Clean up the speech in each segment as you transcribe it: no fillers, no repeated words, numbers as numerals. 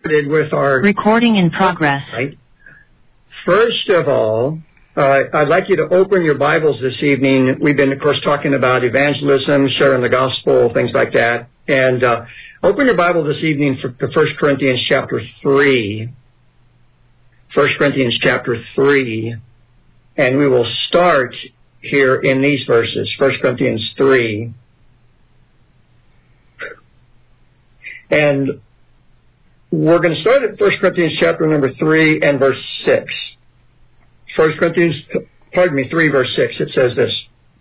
with our recording in progress. Right. First of all, I'd like you to open your Bibles this evening. We've been, of course, talking about evangelism, sharing the gospel, things like that. And open your Bible this evening for 1 Corinthians chapter 3. 1 Corinthians chapter 3. And we will start here in these verses, 1 Corinthians 3. And we're going to start at 1 Corinthians chapter number 3 and verse 6. 1 Corinthians, 3 verse 6, it says this.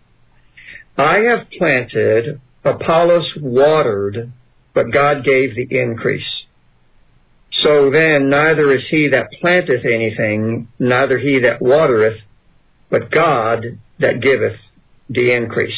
I have planted, Apollos watered, but God gave the increase. So then neither is he that planteth anything, neither he that watereth, but God that giveth the increase.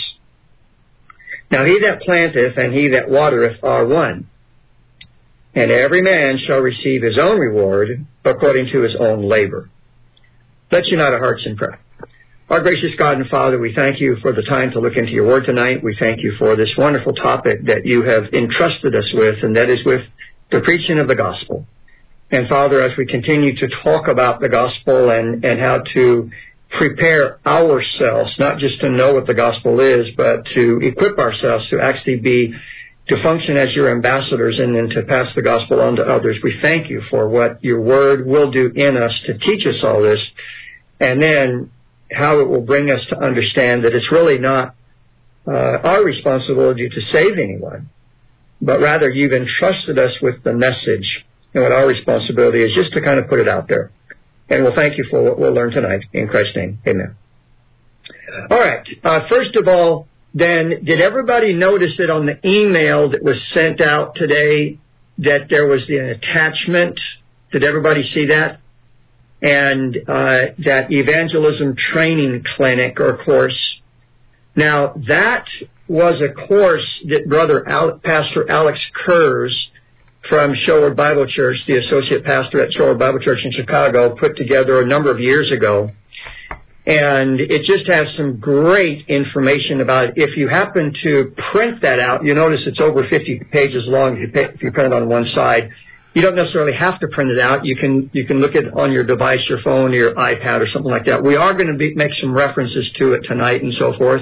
Now he that planteth and he that watereth are one. And every man shall receive his own reward according to his own labor. Let's unite our hearts in prayer. Our gracious God and Father, we thank you for the time to look into your word tonight. We thank you for this wonderful topic that you have entrusted us with, and that is with the preaching of the gospel. And Father, as we continue to talk about the gospel and how to prepare ourselves, not just to know what the gospel is, but to equip ourselves to actually to function as your ambassadors and then to pass the gospel on to others. We thank you for what your word will do in us to teach us all this, and then how it will bring us to understand that it's really not our responsibility to save anyone, but rather you've entrusted us with the message, and what our responsibility is just to kind of put it out there. And we'll thank you for what we'll learn tonight. In Christ's name, amen. All right. First of all, then, did everybody notice that on the email that was sent out today that there was an attachment? Did everybody see that? And that evangelism training clinic or course. Now, that was a course that Pastor Alex Kurz from Shoreward Bible Church, the associate pastor at Shoreward Bible Church in Chicago, put together a number of years ago. And it just has some great information about it. If you happen to print that out, you notice it's over 50 pages long if you print it on one side. You don't necessarily have to print it out. You can look at it on your device, your phone, your iPad, or something like that. We are going to make some references to it tonight and so forth.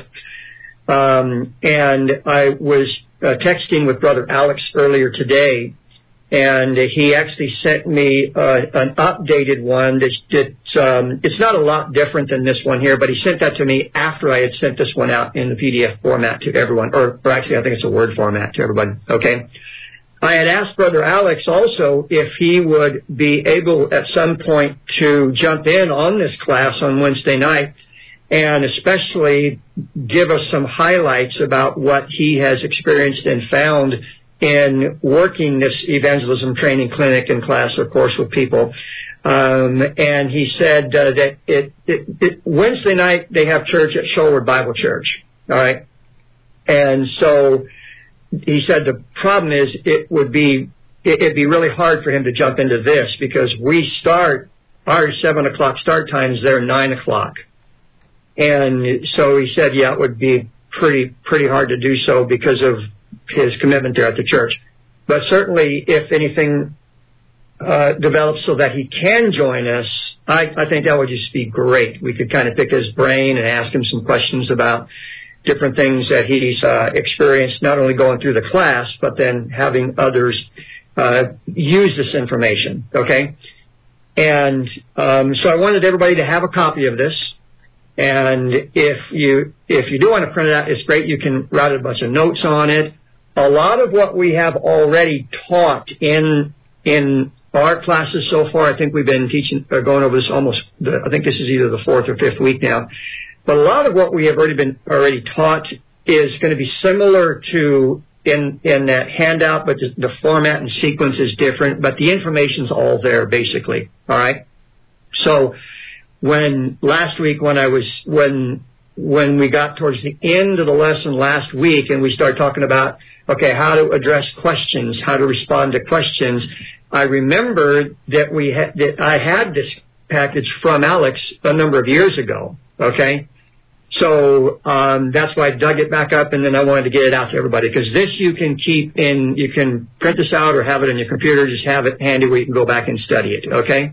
And I was texting with Brother Alex earlier today, and he actually sent me an updated one. It's not a lot different than this one here, but he sent that to me after I had sent this one out in the PDF format to everyone, or actually I think it's a Word format to everybody. Okay. I had asked Brother Alex also if he would be able at some point to jump in on this class on Wednesday night and especially give us some highlights about what he has experienced and found in working this evangelism training clinic and class or course with people. And he said that Wednesday night they have church at Shoreward Bible Church. All right. And so he said the problem is it'd be really hard for him to jump into this because we start, our 7 o'clock start time is there 9 o'clock. And so he said, yeah, it would be pretty hard to do so because of his commitment there at the church. But certainly if anything develops so that he can join us, I think that would just be great. We could kind of pick his brain and ask him some questions about different things that he's experienced, not only going through the class, but then having others use this information, okay? And so I wanted everybody to have a copy of this. And if you do want to print it out, it's great. You can write a bunch of notes on it. A lot of what we have already taught in our classes so far, I think we've been teaching or going over this I think this is either the 4th or 5th week now. But a lot of what we have already taught is going to be similar to in that handout, but the format and sequence is different. But the information's all there basically. All right. So when we got towards the end of the lesson last week and we started talking about how to address questions, how to respond to questions, I remembered that I had this package from Alex a number of years ago. Okay. So that's why I dug it back up, and then I wanted to get it out to everybody, because this you can keep in, you can print this out or have it on your computer, just have it handy where you can go back and study it, okay?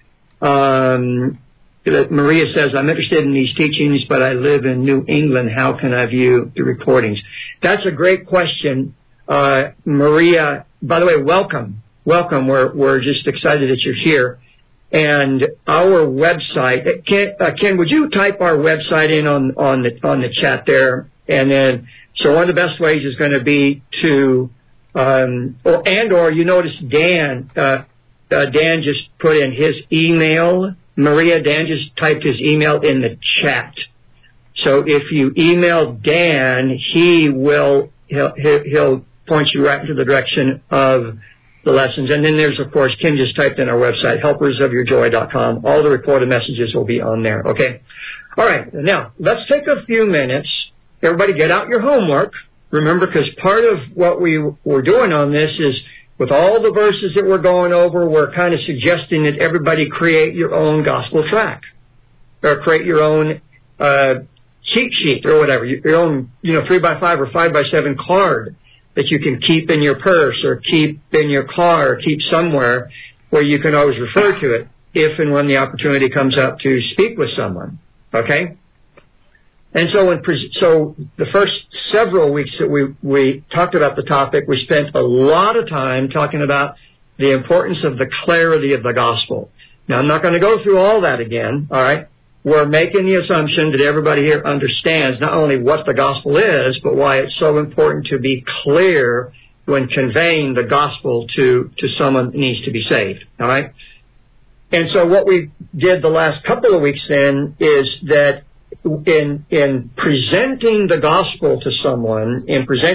Maria says, I'm interested in these teachings, but I live in New England. How can I view the recordings? That's a great question. Maria, by the way, welcome. Welcome. We're just excited that you're here. And our website, Ken, would you type our website in on the chat there? And then, so one of the best ways is going to be to, or you notice Dan just put in his email. Maria, Dan just typed his email in the chat. So if you email Dan, he'll point you right into the direction of the lessons. And then there's, of course, Kim just typed in our website, helpersofyourjoy.com. All the recorded messages will be on there, okay? All right, now, let's take a few minutes. Everybody get out your homework. Remember, because part of what we're doing on this is, with all the verses that we're going over, we're kind of suggesting that everybody create your own gospel track, or create your own cheat sheet or whatever, your own 3x5 or 5x7 card that you can keep in your purse or keep in your car or keep somewhere where you can always refer to it if and when the opportunity comes up to speak with someone. Okay? And so the first several weeks that we talked about the topic, we spent a lot of time talking about the importance of the clarity of the gospel. Now, I'm not going to go through all that again, all right? We're making the assumption that everybody here understands not only what the gospel is, but why it's so important to be clear when conveying the gospel to someone that needs to be saved, all right? And so what we did the last couple of weeks then is that in presenting the gospel to someone,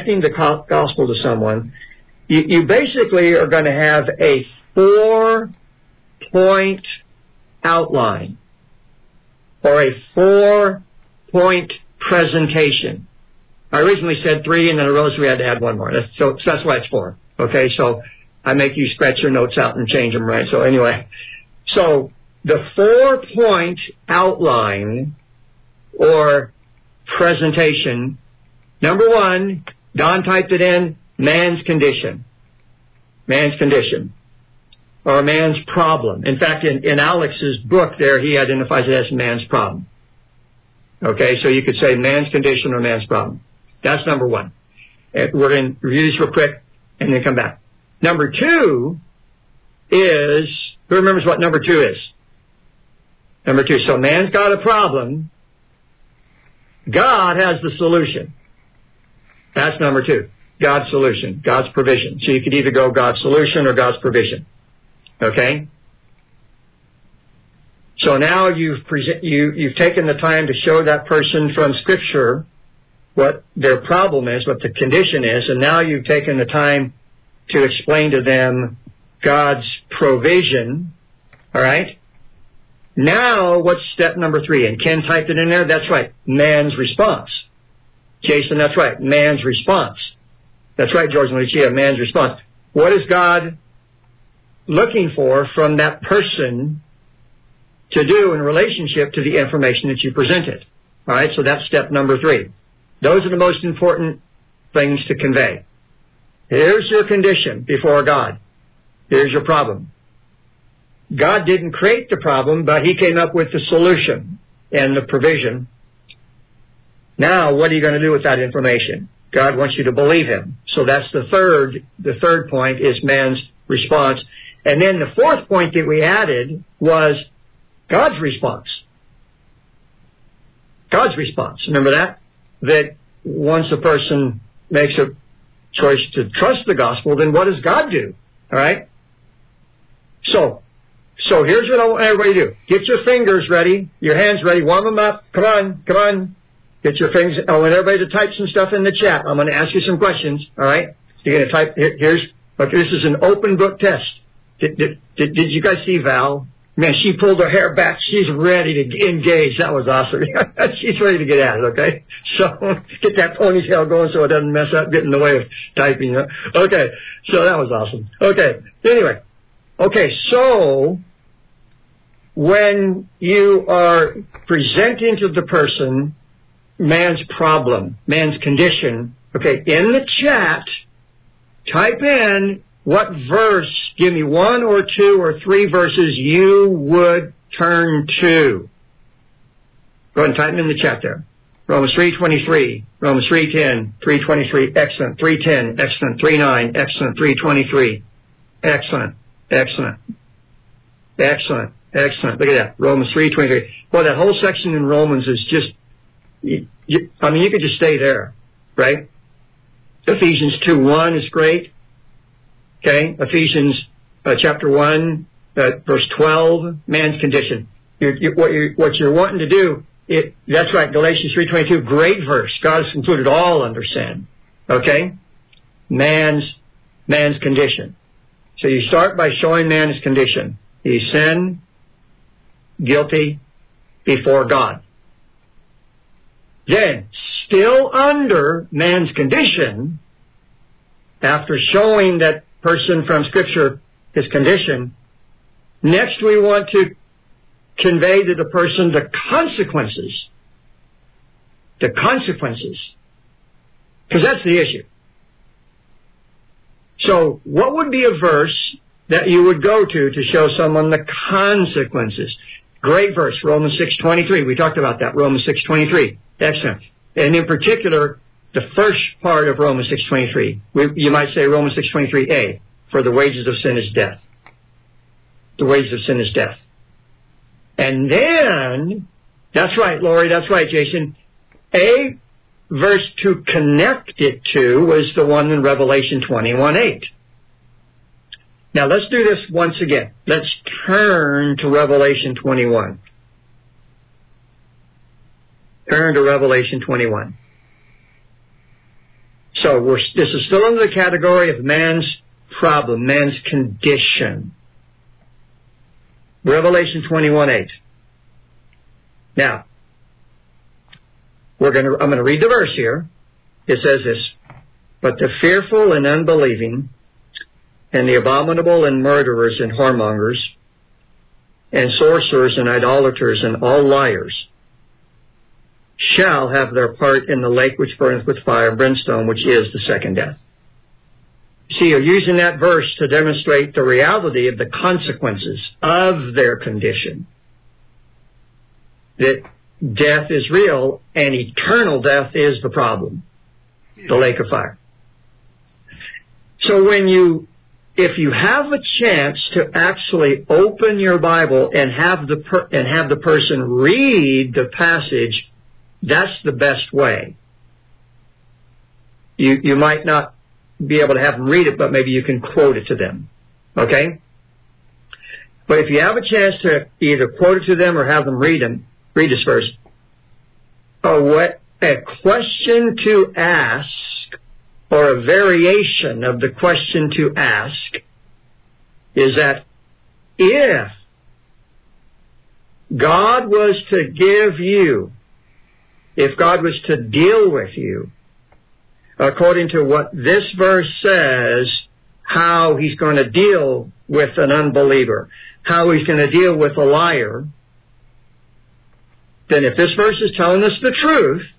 you basically are going to have a 4-point outline or a 4-point presentation. I originally said 3, and then I realized we had to add one more. So that's why it's 4. Okay, so I make you scratch your notes out and change them, right? So anyway, so the 4-point outline or presentation, number 1, Don typed it in, man's condition. Man's condition. Or man's problem. In fact, in Alex's book there, he identifies it as man's problem. Okay, so you could say man's condition or man's problem. That's number 1. We're going to review this real quick and then come back. Number 2 is, who remembers what number 2 is? Number 2, so man's got a problem. God has the solution. That's number 2. God's solution, God's provision. So you could either go God's solution or God's provision. Okay? So now you've taken the time to show that person from Scripture what their problem is, what the condition is, and now you've taken the time to explain to them God's provision. All right? Now, what's step number 3? And Ken typed it in there. That's right. Man's response. Jason, that's right. Man's response. That's right, George and Lucia. Man's response. What is God looking for from that person to do in relationship to the information that you presented? All right, so that's step number 3. Those are the most important things to convey. Here's your condition before God. Here's your problem. God didn't create the problem, but He came up with the solution and the provision. Now, what are you going to do with that information? God wants you to believe Him. So that's the third point is man's response. And then the 4th point that we added was God's response. God's response. Remember that? That once a person makes a choice to trust the gospel, then what does God do? All right? So here's what I want everybody to do. Get your fingers ready, your hands ready, warm them up. Come on. Get your fingers. I want everybody to type some stuff in the chat. I'm going to ask you some questions. All right? You're going to type. This is an open book test. Did you guys see Val? Man, she pulled her hair back. She's ready to engage. That was awesome. She's ready to get at it, okay? So get that ponytail going so it doesn't mess up, get in the way of typing. Okay, so that was awesome. Okay, anyway. Okay, so when you are presenting to the person man's problem, man's condition, okay, in the chat, type in what verse, give me 1 or 2 or 3 verses you would turn to. Go ahead and type them in the chat there. Romans 3:23, Romans 3:10, 3:23, excellent, 3:10, excellent, 3:9, excellent, 3:23, excellent, excellent, excellent, excellent. Look at that, Romans 3:23. Well, that whole section in Romans is just, you could just stay there, right? Ephesians 2:1 is great. Okay, Ephesians chapter 1, verse 12, man's condition. What you're wanting to do, that's right, Galatians 3:22, great verse. God has concluded all under sin. Okay? Man's condition. So you start by showing man his condition. He's sin, guilty before God. Then, still under man's condition, after showing that person from Scripture his condition, next we want to convey to the person the consequences. The consequences. Because that's the issue. So, what would be a verse that you would go to show someone the consequences? Great verse, Romans 6:23. We talked about that, Romans 6:23. Excellent. And in particular, the first part of Romans 6:23. You might say Romans 6:23a, for the wages of sin is death. The wages of sin is death. And then, that's right, Lori, that's right, Jason, a verse to connect it to was the one in Revelation 21:8. Now, let's do this once again. Let's turn to Revelation 21. Turn to Revelation 21. So, this is still under the category of man's problem, man's condition. Revelation 21:8. Now, I'm going to read the verse here. It says this, but the fearful and unbelieving, and the abominable and murderers and whoremongers, and sorcerers and idolaters and all liars, shall have their part in the lake which burneth with fire and brimstone, which is the second death. See, you're using that verse to demonstrate the reality of the consequences of their condition. That death is real and eternal death is the problem. The lake of fire. So if you have a chance to actually open your Bible and have the person read the passage, that's the best way. You might not be able to have them read it, but maybe you can quote it to them. Okay? But if you have a chance to either quote it to them or have them read this verse, a question to ask, or a variation of the question to ask, is that if God was to give you, if God was to deal with you, according to what this verse says, how he's going to deal with an unbeliever, how he's going to deal with a liar, then if this verse is telling us the truth,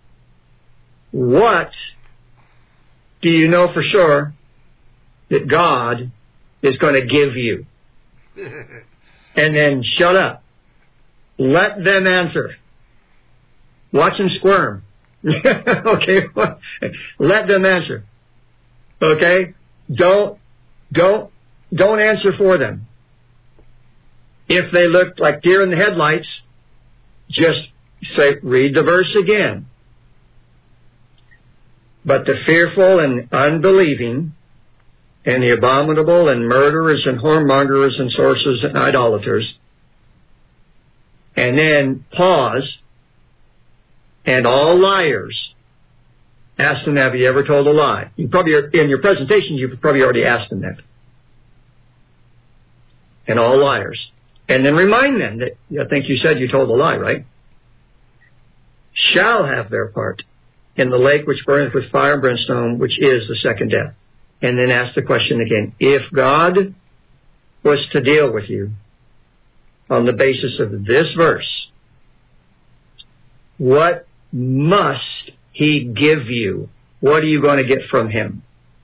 what do you know for sure that God is going to give you? And then shut up. Let them answer. Watch them squirm. Okay? Let them answer. Okay? Don't answer for them. If they look like deer in the headlights, just say, read the verse again. But the fearful and unbelieving, and the abominable and murderers and whoremongers and sorcerers and idolaters, and then pause, and all liars. Ask them, have you ever told a lie? You probably, in your presentation, you've probably already asked them that. And all liars. And then remind them that, I think you said you told a lie, right? Shall have their part in the lake which burneth with fire and brimstone, which is the second death. And then ask the question again. If God was to deal with you on the basis of this verse, what must he give you? What are you going to get from him?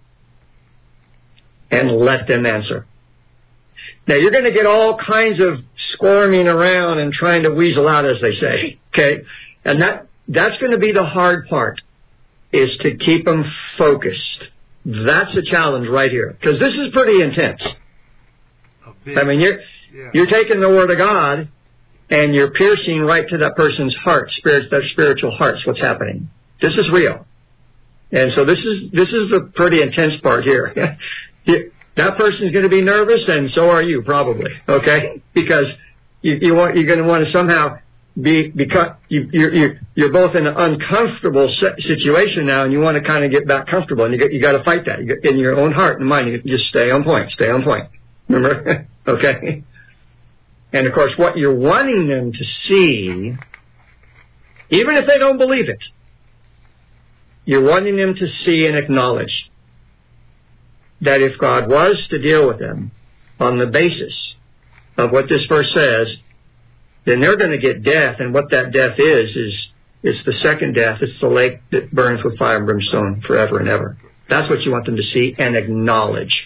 And let them answer. Now, you're going to get all kinds of squirming around and trying to weasel out, as they say. Okay? And that's going to be the hard part, is to keep them focused. That's a challenge right here. Because this is pretty intense. I mean, you're taking the Word of God and you're piercing right to that person's heart, their spiritual hearts, what's happening. This is real. And so this is the pretty intense part here. That person's going to be nervous, and so are you probably, okay? Because you're going to want to somehow because you're both in an uncomfortable situation now, and you want to kind of get back comfortable, and you got to fight that in your own heart and mind. You just stay on point. Remember, okay? And of course, what you're wanting them to see, even if they don't believe it, you're wanting them to see and acknowledge that if God was to deal with them on the basis of what this verse says, then they're going to get death, and what that death is it's the second death. It's the lake that burns with fire and brimstone forever and ever. That's what you want them to see and acknowledge.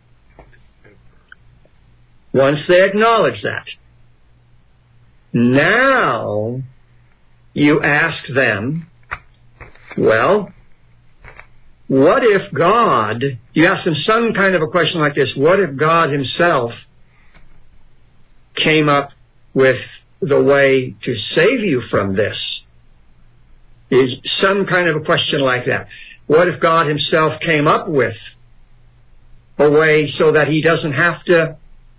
Once they acknowledge that, now you ask them, well, what if God, you ask them some kind of a question like this, what if God himself came up with the way to save you from this? Is some kind of a question like that. What if God himself came up with a way so that he doesn't have to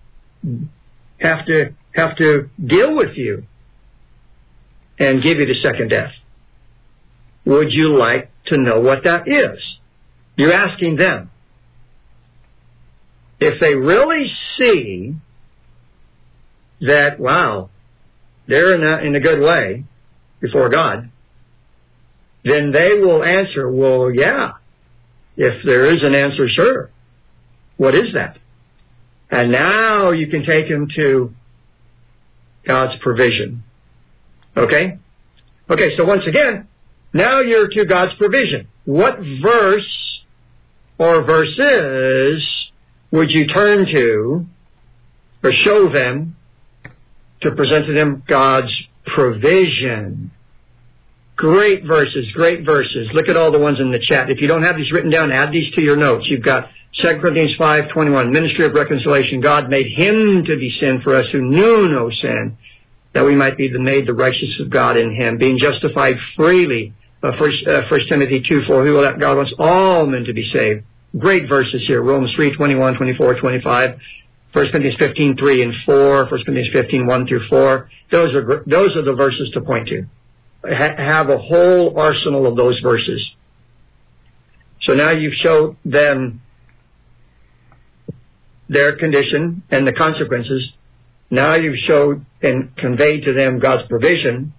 deal with you and give you the second death? Would you like to know what that is? You're asking them. If they really see that, wow, they're in a good way before God, then they will answer, well, yeah. If there is an answer, sure. What is that? And now you can take them to God's provision. Okay? Okay, so once again, now you're to God's provision. What verse or verses would you turn to or show them to present to them God's provision? Great verses, great verses. Look at all the ones in the chat. If you don't have these written down, add these to your notes. You've got 2 Corinthians 5:21, ministry of reconciliation. God made him to be sin for us who knew no sin, that we might be made the righteousness of God in him, being justified freely. 1 Timothy 2:4, who will that God wants all men to be saved. Great verses here. Romans 3:21, 24, 25. 1 Corinthians 15:3 and 4. 1 Corinthians 15:1-4. Those are the verses to point to. Have a whole arsenal of those verses. So now you've showed them their condition and the consequences. Now you've showed and conveyed to them God's provision.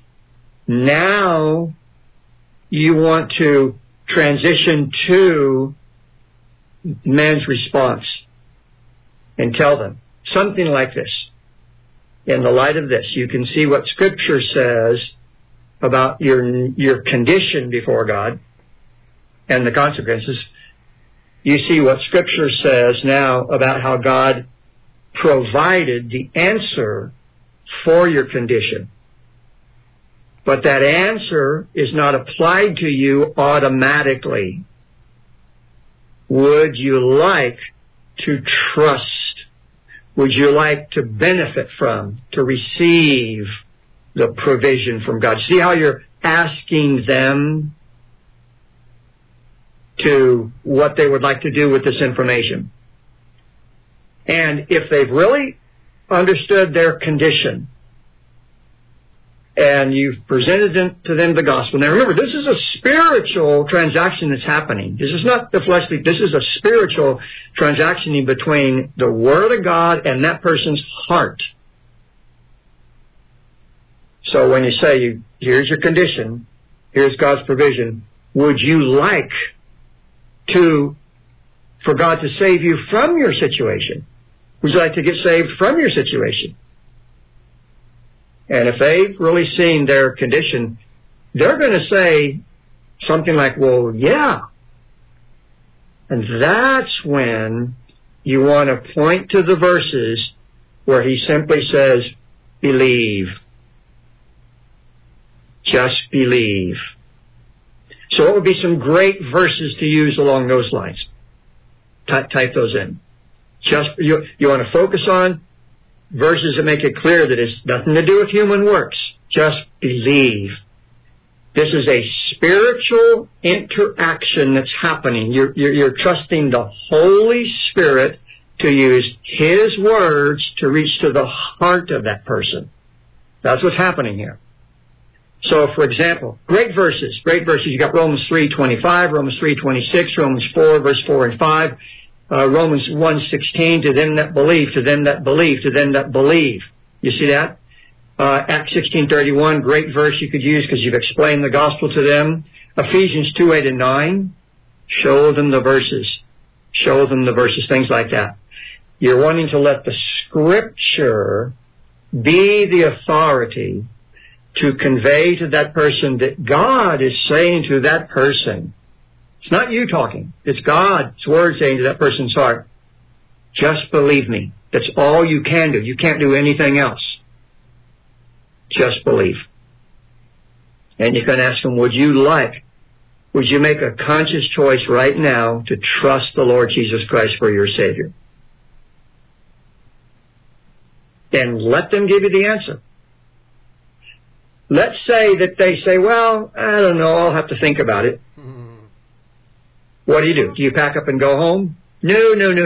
Now you want to transition to man's response and tell them something like this. In the light of this, you can see what Scripture says about your condition before God and the consequences. You see what Scripture says now about how God provided the answer for your condition. But that answer is not applied to you automatically. Would you like to trust? Would you like to benefit from, to receive the provision from God? See how you're asking them to what they would like to do with this information. And if they've really understood their condition and you've presented to them the gospel. Now remember, this is a spiritual transaction that's happening. This is not the fleshly. This is a spiritual transaction between the Word of God and that person's heart. So when you say, here's your condition, here's God's provision, would you like for God to save you from your situation? Would you like to get saved from your situation? And if they've really seen their condition they're going to say something like, well, yeah. And that's when you want to point to the verses where he simply says, believe. Just believe. So what would be some great verses to use along those lines? Type those in. Just you want to focus on verses that make it clear that it's nothing to do with human works. Just believe. This is a spiritual interaction that's happening. You're trusting the Holy Spirit to use His words to reach to the heart of that person. That's what's happening here. So, for example, great verses. You got Romans 3:25, Romans 3:26, Romans 4, verse 4 and 5, Romans 1:16, to them that believe, to them that believe, to them that believe. You see that? Acts 16:31, great verse you could use because you've explained the gospel to them. Ephesians 2:8 and 9, show them the verses. Show them the verses, things like that. You're wanting to let the Scripture be the authority to convey to that person that God is saying to that person. It's not you talking. It's God's word saying to that person's heart, just believe me. That's all you can do. You can't do anything else. Just believe. And you can ask them, would you make a conscious choice right now to trust the Lord Jesus Christ for your Savior? And let them give you the answer. Let's say that they say, well, I don't know, I'll have to think about it. What do? Do you pack up and go home? No.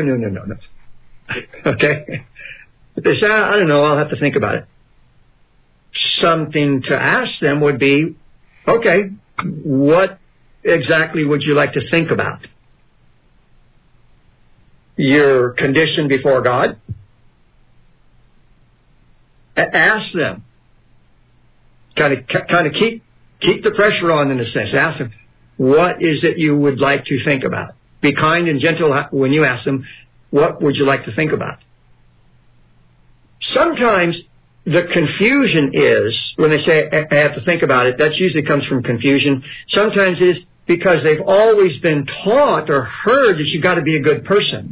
Okay? But they say, I don't know, I'll have to think about it. Something to ask them would be, okay, what exactly would you like to think about? Your condition before God? Ask them. Kind of keep the pressure on in a sense. Ask them, what is it you would like to think about? Be kind and gentle when you ask them, what would you like to think about? Sometimes the confusion is, when they say, I have to think about it, that usually comes from confusion. Sometimes it is because they've always been taught or heard that you've got to be a good person.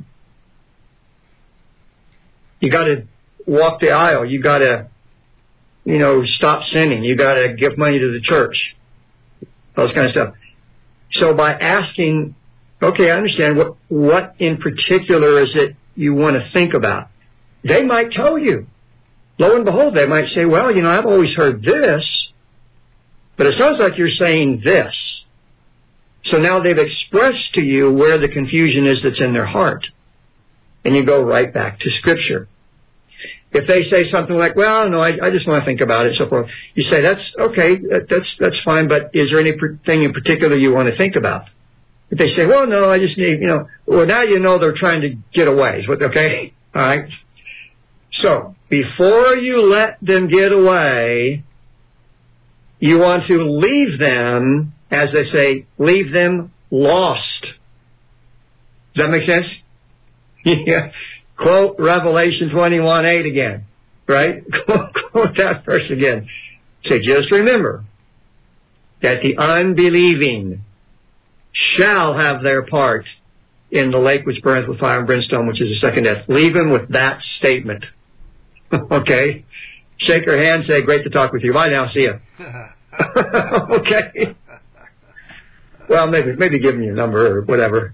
You got to walk the aisle. You got to, stop sinning. You got to give money to the church. Those kind of stuff. So by asking, okay, I understand, what in particular is it you want to think about? They might tell you. Lo and behold, they might say, well, I've always heard this, but it sounds like you're saying this. So now they've expressed to you where the confusion is that's in their heart. And you go right back to Scripture. If they say something like, well, no, I just want to think about it, so forth, you say, that's okay, that's fine, but is there anything in particular you want to think about? If they say, well, no, I just need, well, now they're trying to get away. Okay? All right? So, before you let them get away, you want to leave them, as they say, leave them lost. Does that make sense? Yeah. Quote Revelation 21:8 again, right? Quote that verse again. Say, just remember that the unbelieving shall have their part in the lake which burneth with fire and brimstone, which is the second death. Leave him with that statement. Okay? Shake her hand, say, great to talk with you. Bye now, see ya. Okay? Well, maybe give me your number or whatever,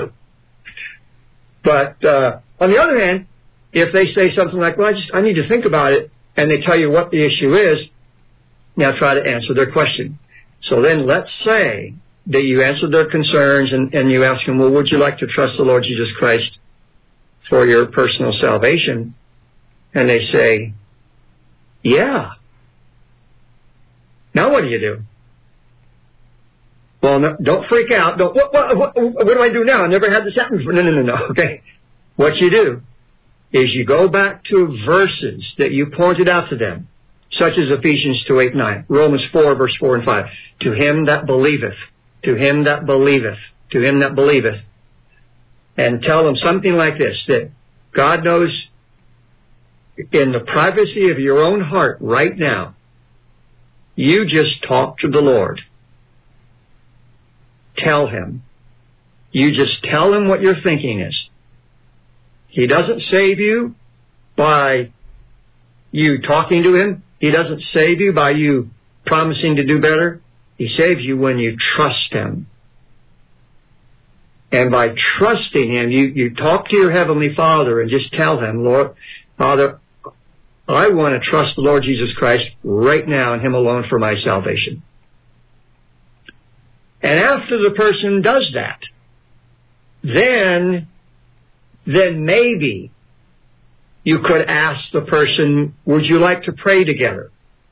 But, on the other hand, if they say something like, well, I need to think about it, and they tell you what the issue is, now try to answer their question. So then let's say that you answer their concerns and you ask them, well, would you like to trust the Lord Jesus Christ for your personal salvation? And they say, yeah. Now what do you do? Well, no, don't freak out. What do I do now? I never had this happen before. No. Okay. What you do is you go back to verses that you pointed out to them, such as Ephesians 2:8, 9, Romans 4, verse 4 and 5. To him that believeth, to him that believeth, to him that believeth. And tell them something like this, that God knows in the privacy of your own heart right now You just talk to the Lord. Tell Him. You just tell Him what your thinking is. He doesn't save you by you talking to Him. He doesn't save you by you promising to do better. He saves you when you trust Him. And by trusting Him, you talk to your Heavenly Father and just tell Him, Lord, Father, I want to trust the Lord Jesus Christ right now and Him alone for my salvation. And after the person does that, then maybe you could ask the person, would you like to pray together?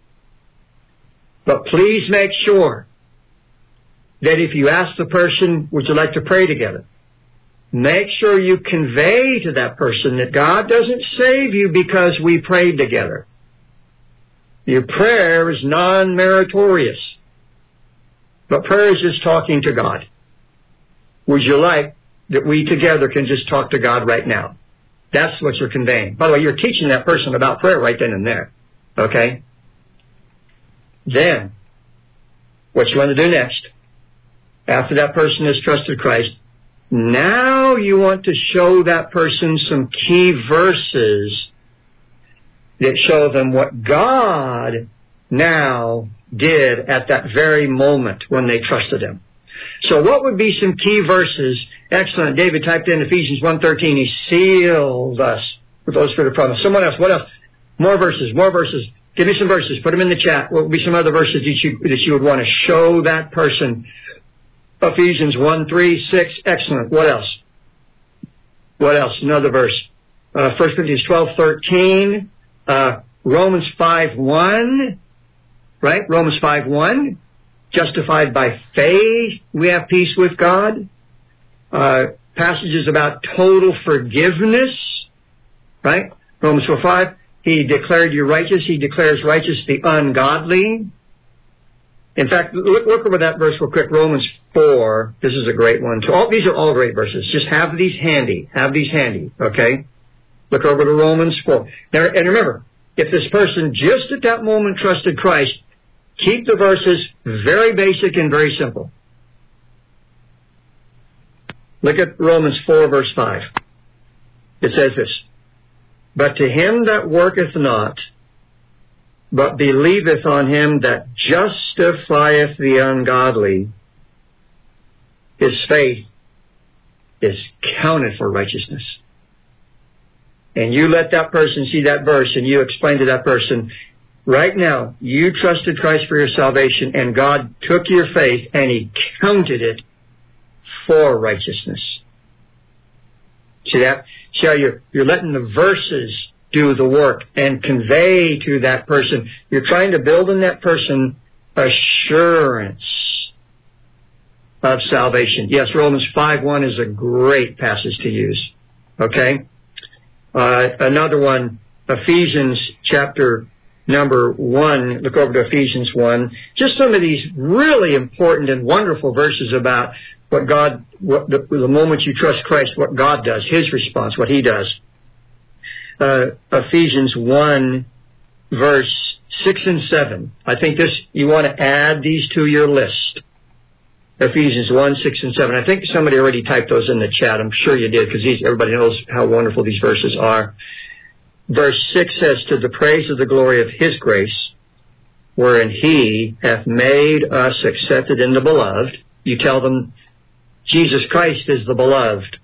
But please make sure that if you ask the person, would you like to pray together? Make sure you convey to that person that God doesn't save you because we prayed together. Your prayer is non-meritorious. But prayer is just talking to God. Would you like that we together can just talk to God right now? That's what you're conveying. By the way, you're teaching that person about prayer right then and there. Okay? Then, what you want to do next, after that person has trusted Christ, now you want to show that person some key verses that show them what God now did at that very moment when they trusted Him. So what would be some key verses? Excellent. David typed in Ephesians 1:13. He sealed us with those spirit of promise. Someone else. What else? More verses. Give me some verses. Put them in the chat. What would be some other verses that you would want to show that person? Ephesians 1:3-6. Excellent. What else? Another verse. 1 Corinthians 12:13. Romans 5:1. Right? Romans 5:1. Justified by faith, we have peace with God. Passages about total forgiveness. Right? Romans 4:5. He declared you righteous. He declares righteous the ungodly. In fact, look over that verse real quick. Romans 4. This is a great one. So these are all great verses. Just have these handy. Okay? Look over to Romans 4. Now, and remember, if this person just at that moment trusted Christ, keep the verses very basic and very simple. Look at Romans 4, verse 5. It says this, but to him that worketh not, but believeth on Him that justifieth the ungodly, his faith is counted for righteousness. And you let that person see that verse and you explain to that person, right now, you trusted Christ for your salvation and God took your faith and He counted it for righteousness. See that? See how you're letting the verses do the work and convey to that person. You're trying to build in that person assurance of salvation. Yes, Romans 5:1 is a great passage to use. Okay? Another one, Ephesians chapter number 1. Look over to Ephesians 1. Just some of these really important and wonderful verses about what God, the moment you trust Christ, what God does, His response, what He does. Ephesians 1, verse 6 and 7. I think you want to add these to your list. Ephesians 1, 6 and 7. I think somebody already typed those in the chat. I'm sure you did, because everybody knows how wonderful these verses are. Verse 6 says, to the praise of the glory of His grace, wherein He hath made us accepted in the beloved. You tell them, Jesus Christ is the beloved.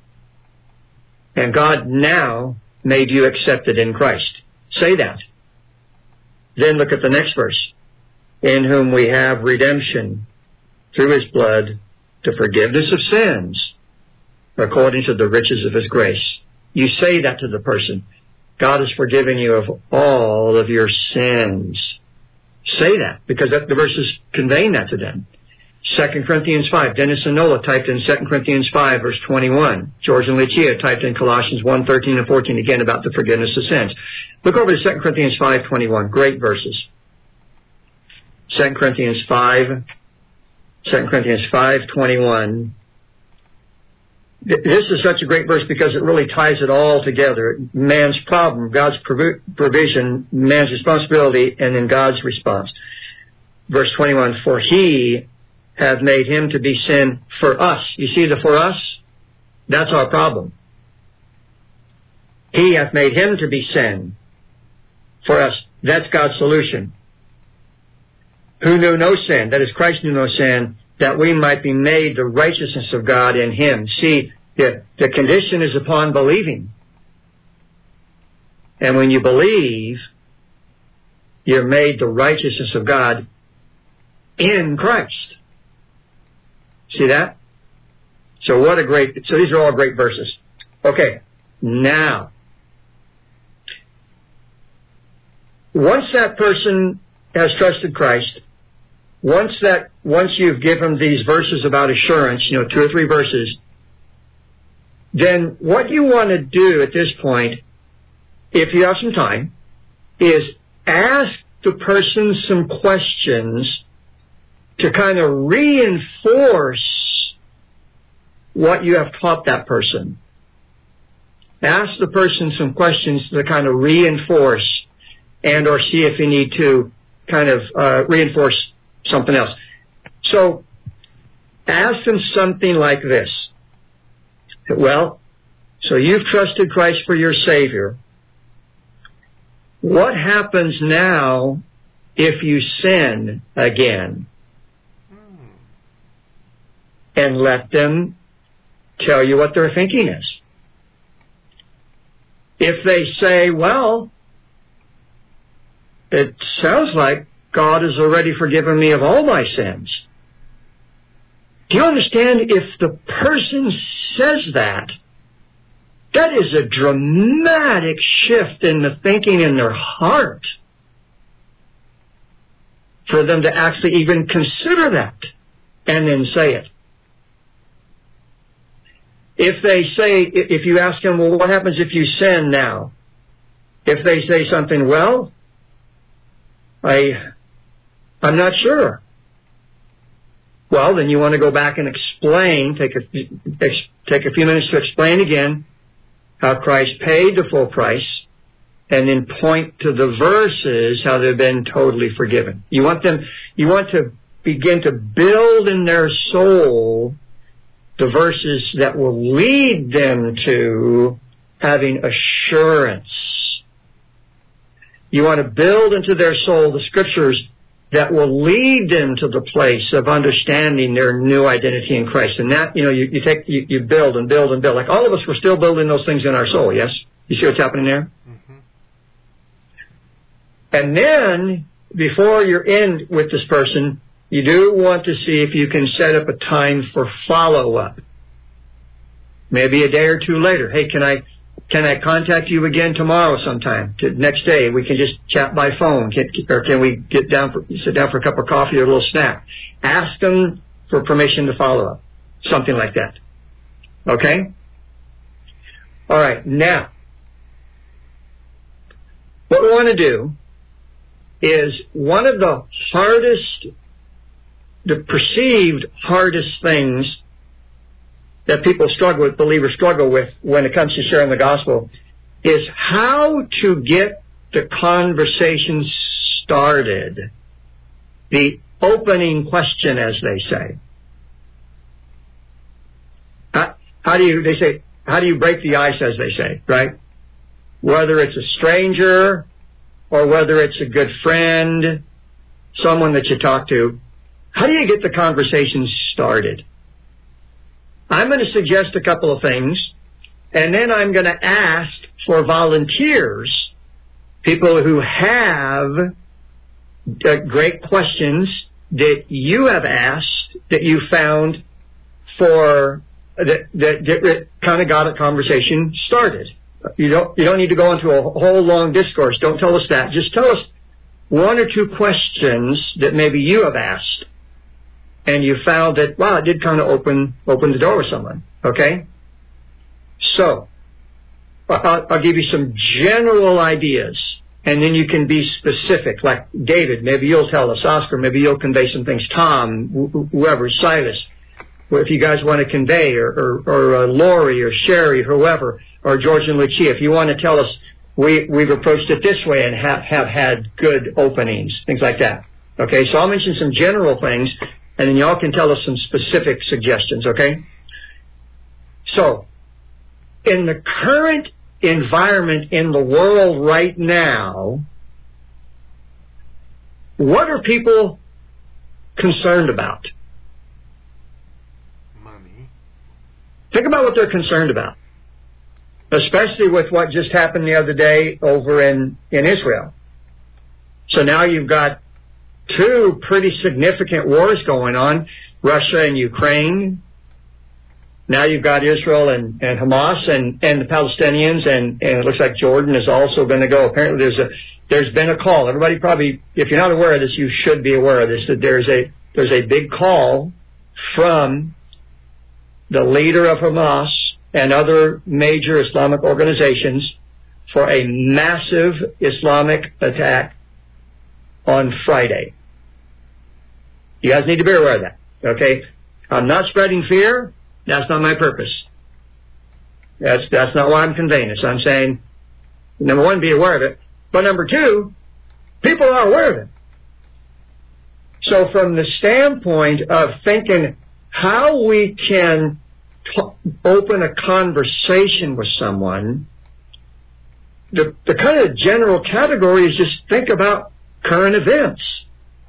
And God now made you accepted in Christ. Say that. Then look at the next verse. In whom we have redemption through His blood, to forgiveness of sins, according to the riches of His grace. You say that to the person. God has forgiven you of all of your sins. Say that, because the verse is conveying that to them. 2 Corinthians 5. Dennis and Nola typed in 2 Corinthians 5, verse 21. George and Lucia typed in Colossians 1, 13 and 14, again about the forgiveness of sins. Look over to 2 Corinthians 5, 21. Great verses. 2 Corinthians 5, 21. This is such a great verse because it really ties it all together. Man's problem, God's provision, man's responsibility, and then God's response. verse 21, for he hath made him to be sin for us. You see the for us? That's our problem. He hath made him to be sin for us. That's God's solution. Who knew no sin, that is, Christ knew no sin, that we might be made the righteousness of God in him. See, the condition is upon believing. And when you believe, you're made the righteousness of God in Christ. See that? So these are all great verses. Okay, now, once that person has trusted Christ, once you've given these verses about assurance, 2 or 3 verses, then what you want to do at this point, if you have some time, is ask the person some questions to kind of reinforce what you have taught that person. Ask the person some questions to kind of reinforce and or see if you need to kind of reinforce something else. So ask them something like this. Well, so you've trusted Christ for your Savior. What happens now if you sin again? And let them tell you what their thinking is. If they say, well, it sounds like God has already forgiven me of all my sins. Do you understand? If the person says that, that is a dramatic shift in the thinking in their heart for them to actually even consider that and then say it. If you ask them, well, what happens if you sin now? If they say something, well, I'm not sure. Well, then you want to go back and explain, take a few minutes to explain again how Christ paid the full price, and then point to the verses how they've been totally forgiven. You want to begin to build in their soul the verses that will lead them to having assurance. You want to build into their soul the scriptures that will lead them to the place of understanding their new identity in Christ. And that, you build and build and build. Like all of us, we're still building those things in our soul, yes? You see what's happening there? Mm-hmm. And then, before you're in with this person, you do want to see if you can set up a time for follow-up. Maybe a day or two later. Hey, can I contact you again tomorrow sometime? Next day, we can just chat by phone. Or can we sit down for a cup of coffee or a little snack? Ask them for permission to follow up. Something like that. Okay? All right. Now, what we want to do is one of the perceived hardest things that people believers struggle with when it comes to sharing the gospel is how to get the conversation started. The opening question, as they say. How do you break the ice, as they say, right? Whether it's a stranger or whether it's a good friend, someone that you talk to, how do you get the conversation started? I'm going to suggest a couple of things, and then I'm going to ask for volunteers, people who have great questions that you have asked, that you found that kind of got a conversation started. You don't need to go into a whole long discourse. Don't tell us that. Just tell us one or two questions that maybe you have asked, and you found that, wow, it did kind of open the door with someone. Okay? So, I'll give you some general ideas, and then you can be specific. Like David, maybe you'll tell us. Oscar, maybe you'll convey some things. Tom, whoever, Silas, if you guys want to convey, or Lori, or Sherry, whoever, or George and Lucia, if you want to tell us, we've approached it this way and have had good openings, things like that. Okay, so I'll mention some general things, and then y'all can tell us some specific suggestions, okay? So, in the current environment in the world right now, what are people concerned about? Money. Think about what they're concerned about, especially with what just happened the other day over in Israel. So now you've got two pretty significant wars going on, Russia and Ukraine. Now you've got Israel and Hamas and the Palestinians, and it looks like Jordan is also going to go. Apparently there's been a call. Everybody probably, if you're not aware of this, you should be aware of this, that there's a big call from the leader of Hamas and other major Islamic organizations for a massive Islamic attack on Friday. You guys need to be aware of that, okay? I'm not spreading fear. That's not my purpose. That's not why I'm conveying this. I'm saying, number one, be aware of it. But number two, people are aware of it. So from the standpoint of thinking how we can open a conversation with someone, the kind of general category is just think about current events.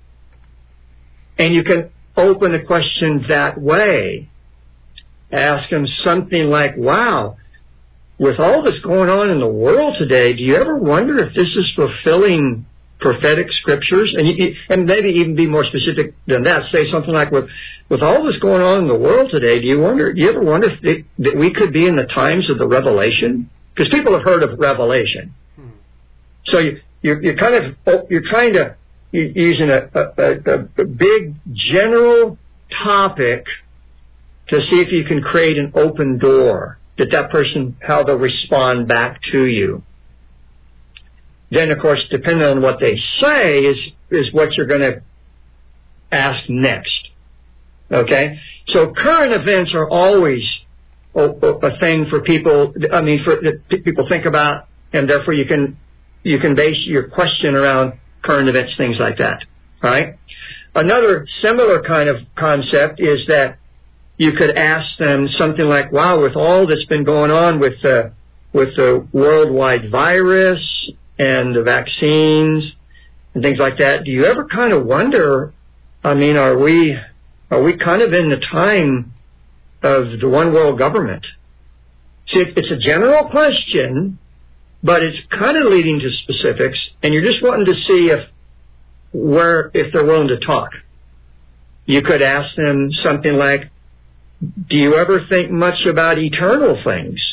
And you can open a question that way. Ask them something like, wow, with all that's going on in the world today, do you ever wonder if this is fulfilling prophetic scriptures? And maybe even be more specific than that. Say something like, with all that's going on in the world today, do you ever wonder if that we could be in the times of the Revelation? Because people have heard of Revelation. So you're trying to, using a big general topic to see if you can create an open door that person, how they'll respond back to you. Then, of course, depending on what they say is what you're going to ask next. Okay? So current events are always a thing for people, that people think about, and therefore you can base your question around current events, things like that. Right? Another similar kind of concept is that you could ask them something like, wow, with all that's been going on with the worldwide virus and the vaccines and things like that, do you ever kind of wonder, are we kind of in the time of the one world government? See, it's a general question, but it's kind of leading to specifics, and you're just wanting to see if they're willing to talk. You could ask them something like, do you ever think much about eternal things?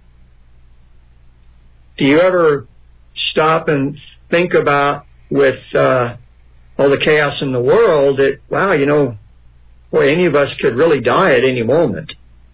Do you ever stop and think about, with all the chaos in the world, that, wow, any of us could really die at any moment?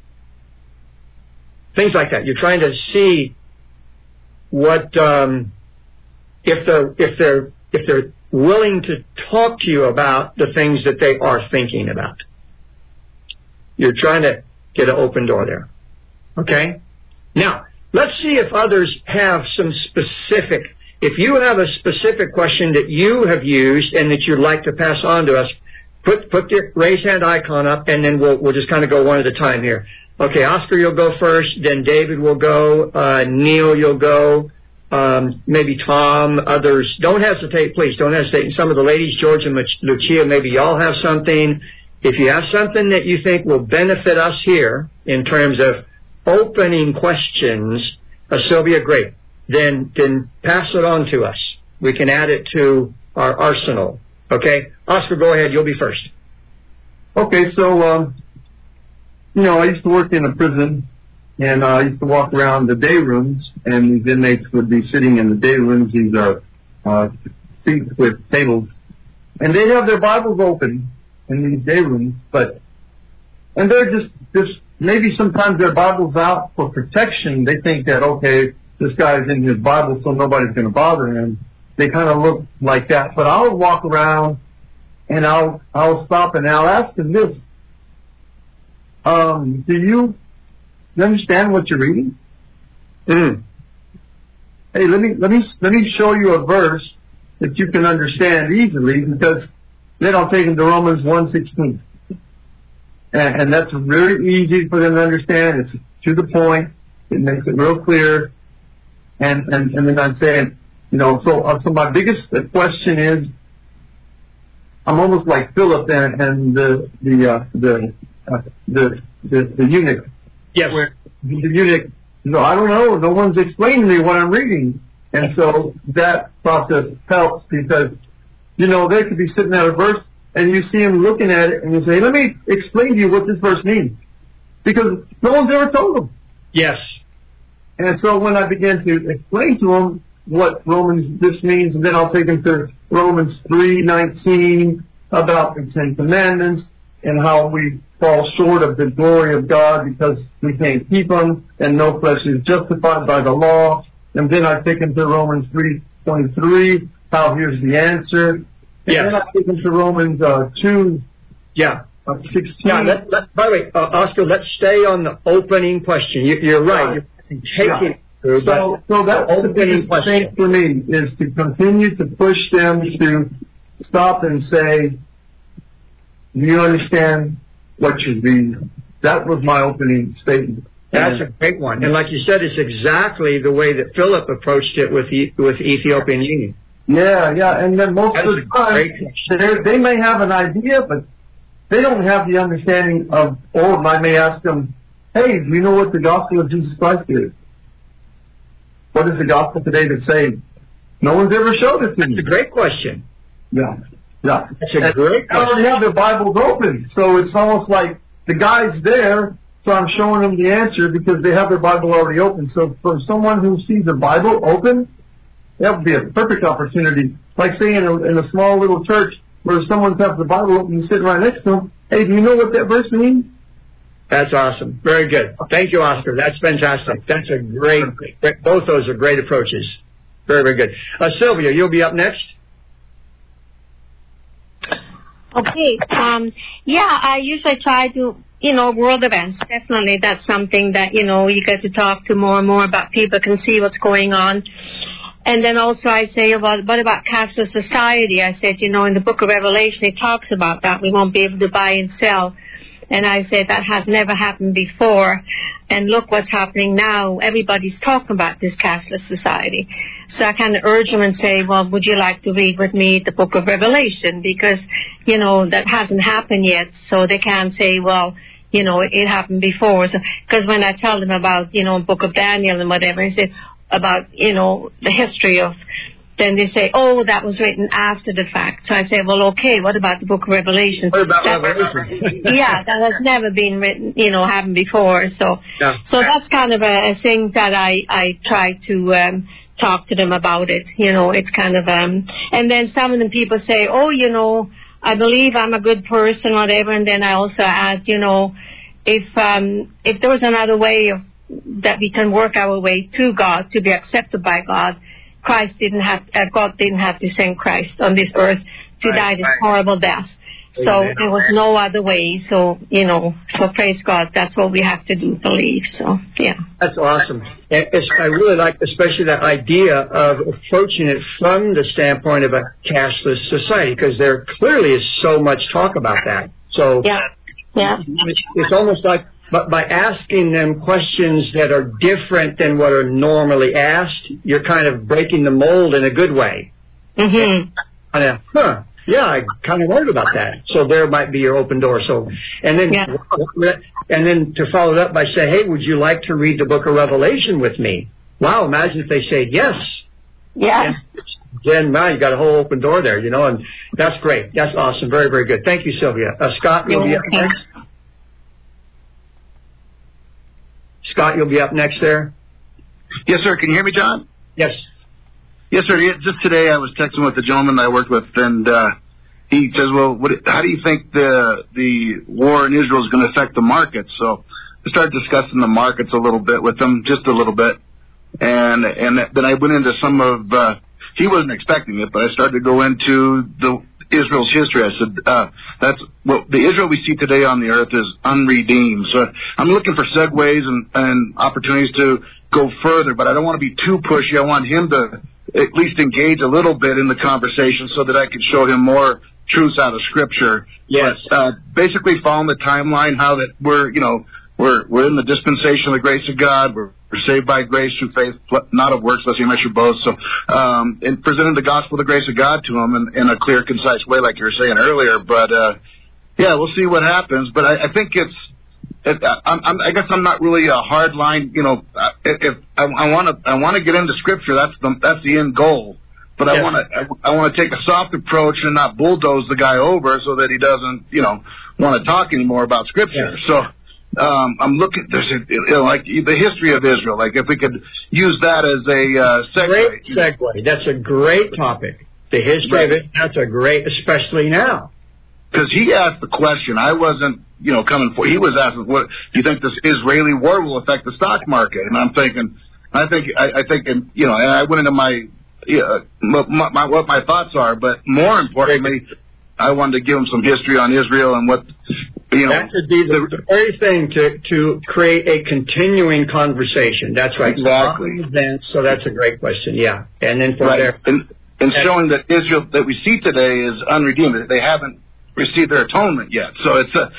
Things like that. You're trying to see what, if they're willing to talk to you about the things that they are thinking about. You're trying to get an open door there. Okay? Now, let's see if others have some specific, if you have a specific question that you have used and that you'd like to pass on to us, put the raise hand icon up, and then we'll just kind of go one at a time here. Okay, Oscar, you'll go first, then David will go, Neil, you'll go, maybe Tom, others. Don't hesitate, please, don't hesitate. And some of the ladies, George and Lucia, maybe y'all have something. If you have something that you think will benefit us here in terms of opening questions, Sylvia, great. Then pass it on to us. We can add it to our arsenal. Okay? Oscar, go ahead. You'll be first. Okay, so, I used to work in a prison, and I used to walk around the day rooms, and these inmates would be sitting in the day rooms. These are seats with tables, and they have their Bibles open in these day rooms, and they're just maybe sometimes their Bible's out for protection. They think that, okay, this guy's in his Bible, so nobody's going to bother him. They kind of look like that. But I'll walk around and I'll stop and I'll ask them this: do you understand what you're reading? Hey, let me show you a verse that you can understand easily, because then I'll take them to Romans 1:16. And that's very easy for them to understand. It's to the point. It makes it real clear. And then I'm saying, so my biggest question is, I'm almost like Philip and the eunuch. Yes. Where the eunuch, I don't know. No one's explained to me what I'm reading. And so that process helps because, they could be sitting at a verse and you see them looking at it and you say, let me explain to you what this verse means. Because no one's ever told them. Yes. And so when I begin to explain to them what this means, and then I'll take them to Romans 3:19 about the Ten Commandments and how we fall short of the glory of God because we can't keep them, and no flesh is justified by the law. And then I take them to Romans 3:23, how here's the answer. And then I take them to Romans 2. Yeah. 16. Now, by the way, Oscar, let's stay on the opening question. You're right. You're taking through, so that's the biggest thing for me is to continue to push them to stop and say, do you understand what you read? That was my opening statement. That's a great one. And like you said, it's exactly the way that Philip approached it with Ethiopian eunuch. Yeah. And then most of the time, they may have an idea, but they don't have the understanding of, or I may ask them, hey, do you know what the gospel of Jesus Christ is? What is the gospel today to say? No one's ever showed it to me. That's a great question. Yeah. That's a great question. I already have their Bibles open, so it's almost like the guy's there, so I'm showing them the answer because they have their Bible already open. So for someone who sees the Bible open, that would be a perfect opportunity. Like saying in a small little church where someone has the Bible open and sitting right next to them, hey, do you know what that verse means? That's awesome. Very good. Thank you, Oscar. That's fantastic. That's a great, both those are great approaches. Very, very good. Sylvia, you'll be up next. Okay. I usually try to, world events. Definitely that's something that, you get to talk to more and more about. People can see what's going on. And then also I say, what about cashless society? I said, in the book of Revelation, it talks about that. We won't be able to buy and sell. And I said, that has never happened before. And look what's happening now. Everybody's talking about this cashless society. So I kind of urge them and say, well, would you like to read with me the book of Revelation? Because, that hasn't happened yet. So they can't say, well, it happened before. So, because when I tell them about, book of Daniel and whatever, I say about, the history of, then they say, oh, that was written after the fact. So I say, well, okay, what about the book of Revelation? What about Revelation? Yeah, that has never been written, happened before. So that's kind of a thing that I try to talk to them about it. It's kind of, and then some of the people say, oh, I believe I'm a good person, whatever. And then I also add, if there was another way that we can work our way to God, to be accepted by God, God didn't have to send Christ on this earth to die this horrible death. So there was no other way. So, so praise God. That's what we have to do, believe. So, yeah. That's awesome. And I really like especially that idea of approaching it from the standpoint of a cashless society, because there clearly is so much talk about that. So yeah. It's almost like, but by asking them questions that are different than what are normally asked, you're kind of breaking the mold in a good way. Mm-hmm. I kind of wondered about that. So there might be your open door. So, and then to follow it up by saying, hey, would you like to read the book of Revelation with me? Wow, imagine if they say yes. Yeah. Then now you got a whole open door there, and that's great. That's awesome. Very, very good. Thank you, Sylvia. Scott, you'll be up next. Scott, you'll be up next there. Yes, sir. Can you hear me, John? Yes. Yes, sir. Just today I was texting with the gentleman I worked with, and he says, well, how do you think the war in Israel is going to affect the markets? So I started discussing the markets a little bit with him, just a little bit. And then I went into some of, he wasn't expecting it, but I started to go into Israel's history. I said, the Israel we see today on the earth is unredeemed. So I'm looking for segues and opportunities to go further, but I don't want to be too pushy. I want him to at least engage a little bit in the conversation so that I could show him more truths out of Scripture. Yes. But, basically following the timeline, how that we're in the dispensation of the grace of God. We're saved by grace through faith, not of works, lest you measure both. So, and presenting the gospel of the grace of God to them in a clear, concise way, like you were saying earlier. But, yeah, we'll see what happens. But I think I guess I'm not really a hard line. If I want to get into Scripture, that's the end goal. But I want to take a soft approach and not bulldoze the guy over so that he doesn't, want to talk anymore about Scripture. Yeah. So I'm looking. There's like the history of Israel. Like if we could use that as a segue. Great segue. That's a great topic. The history of it. That's a great, especially now. Because he asked the question, I wasn't, coming for. He was asking, "What do you think this Israeli war will affect the stock market?" And I'm thinking, I think, and I went into what my thoughts are, but more importantly, I wanted to give him some history on Israel and what, That could be the very thing to create a continuing conversation. That's right. Exactly. So that's a great question. Yeah. And then from there. And showing that Israel that we see today is unredeemed. They haven't received their atonement yet. So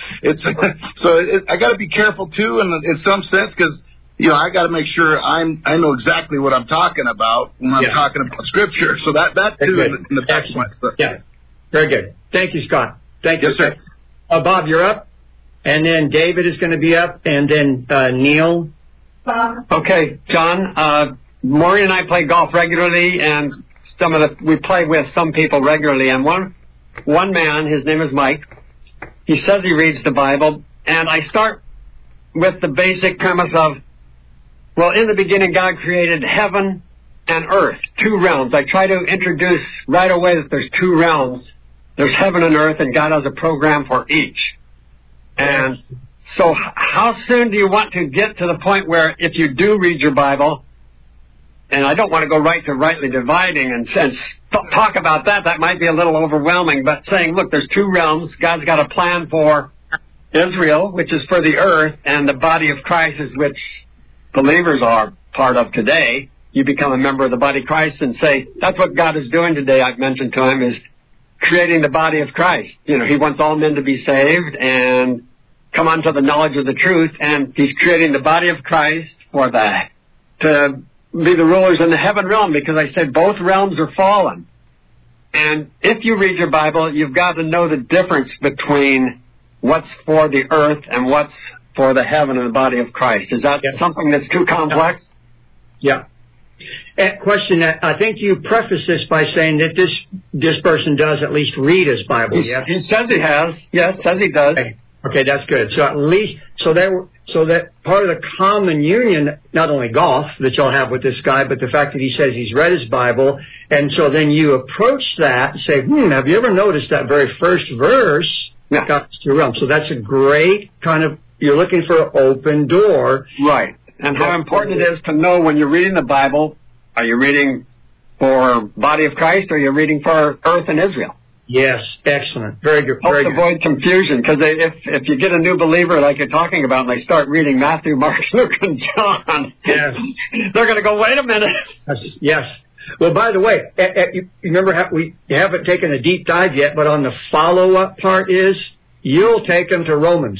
I got to be careful too, in some sense, because I got to make sure I know exactly what I'm talking about when I'm talking about Scripture. So that too in the back of my stuff. Yeah, very good. Thank you, Scott. Thank you, yes, sir. Bob, you're up, and then David is going to be up, and then Neil. Okay, John. Maureen and I play golf regularly, and we play with some people regularly, and one man, his name is Mike. He says he reads the Bible, and I start with the basic premise of, well, in the beginning, God created heaven and earth, two realms. I try to introduce right away that there's two realms. There's heaven and earth, and God has a program for each. And so how soon do you want to get to the point where if you do read your Bible, and I don't want to go right to rightly dividing and talk about that. That might be a little overwhelming, but saying, look, there's two realms. God's got a plan for Israel, which is for the earth, and the body of Christ is which believers are part of today. You become a member of the body of Christ and say, that's what God is doing today, I've mentioned to him, is creating the body of Christ. He wants all men to be saved and come unto the knowledge of the truth, and he's creating the body of Christ for that, to be the rulers in the heaven realm, because I said both realms are fallen. And if you read your Bible, you've got to know the difference between what's for the earth and what's for the heaven and the body of Christ. Is that something that's too complex? Yeah. And question, I think you preface this by saying that this person does at least read his Bible. He says he has. Yes, says he does. Okay, that's good. So at least, so that part of the common union, not only golf that y'all have with this guy, but the fact that he says he's read his Bible, and so then you approach that and say, have you ever noticed that very first verse? Got two realms. So that's a great kind of, you're looking for an open door. Right. And how important it is to know when you're reading the Bible, are you reading for body of Christ or are you reading for earth and Israel? Yes, excellent. Very good. Helps avoid confusion, because if you get a new believer like you're talking about and they start reading Matthew, Mark, Luke, and John, they're going to go, wait a minute. Yes. Well, by the way, you remember we haven't taken a deep dive yet, but on the follow-up part is you'll take them to Romans.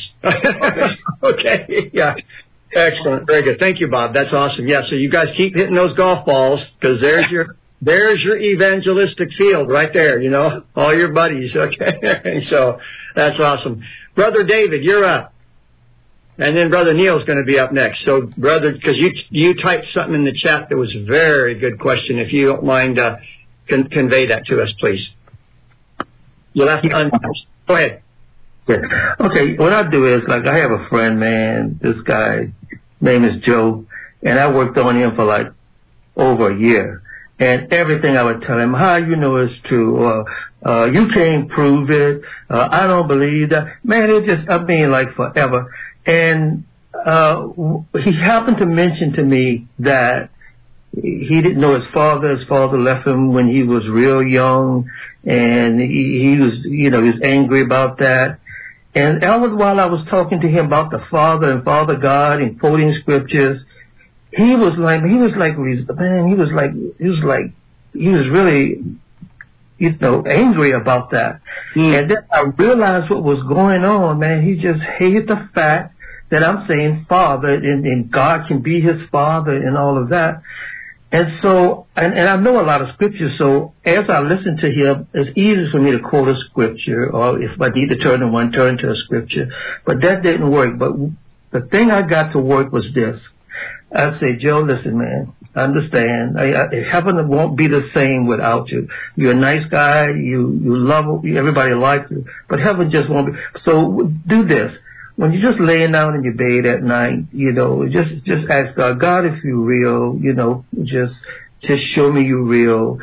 Okay. Yeah. Excellent. Very good. Thank you, Bob. That's awesome. Yeah. So you guys keep hitting those golf balls, because there's your evangelistic field right there, all your buddies. Okay. So that's awesome. Brother David, you're up. And then Brother Neil's going to be up next. So, brother, because you typed something in the chat that was a very good question. If you don't mind, convey that to us, please. You'll have to go ahead. Yeah. Okay, what I do is, I have a friend, man. This guy, name is Joe, and I worked on him for over a year. And everything I would tell him, how you know it's true, you can't prove it, I don't believe that. Man, it just, forever. And he happened to mention to me that he didn't know his father. His father left him when he was real young, and he was, he was angry about that. And while I was talking to him about the Father and Father God and quoting scriptures, he was really angry about that. And then I realized what was going on, man. He just hated the fact that I'm saying Father, and God can be his Father and all of that. And so, and I know a lot of scripture, so as I listen to him, it's easy for me to quote a scripture, or if I need to turn to a scripture. But that didn't work. But the thing I got to work was this. I say, Joe, listen, man, I understand. Heaven won't be the same without you. You're a nice guy. You love, everybody likes you. But heaven just won't be. So do this. When you're just laying down in your bed at night, just ask God, if you're real, just show me you're real,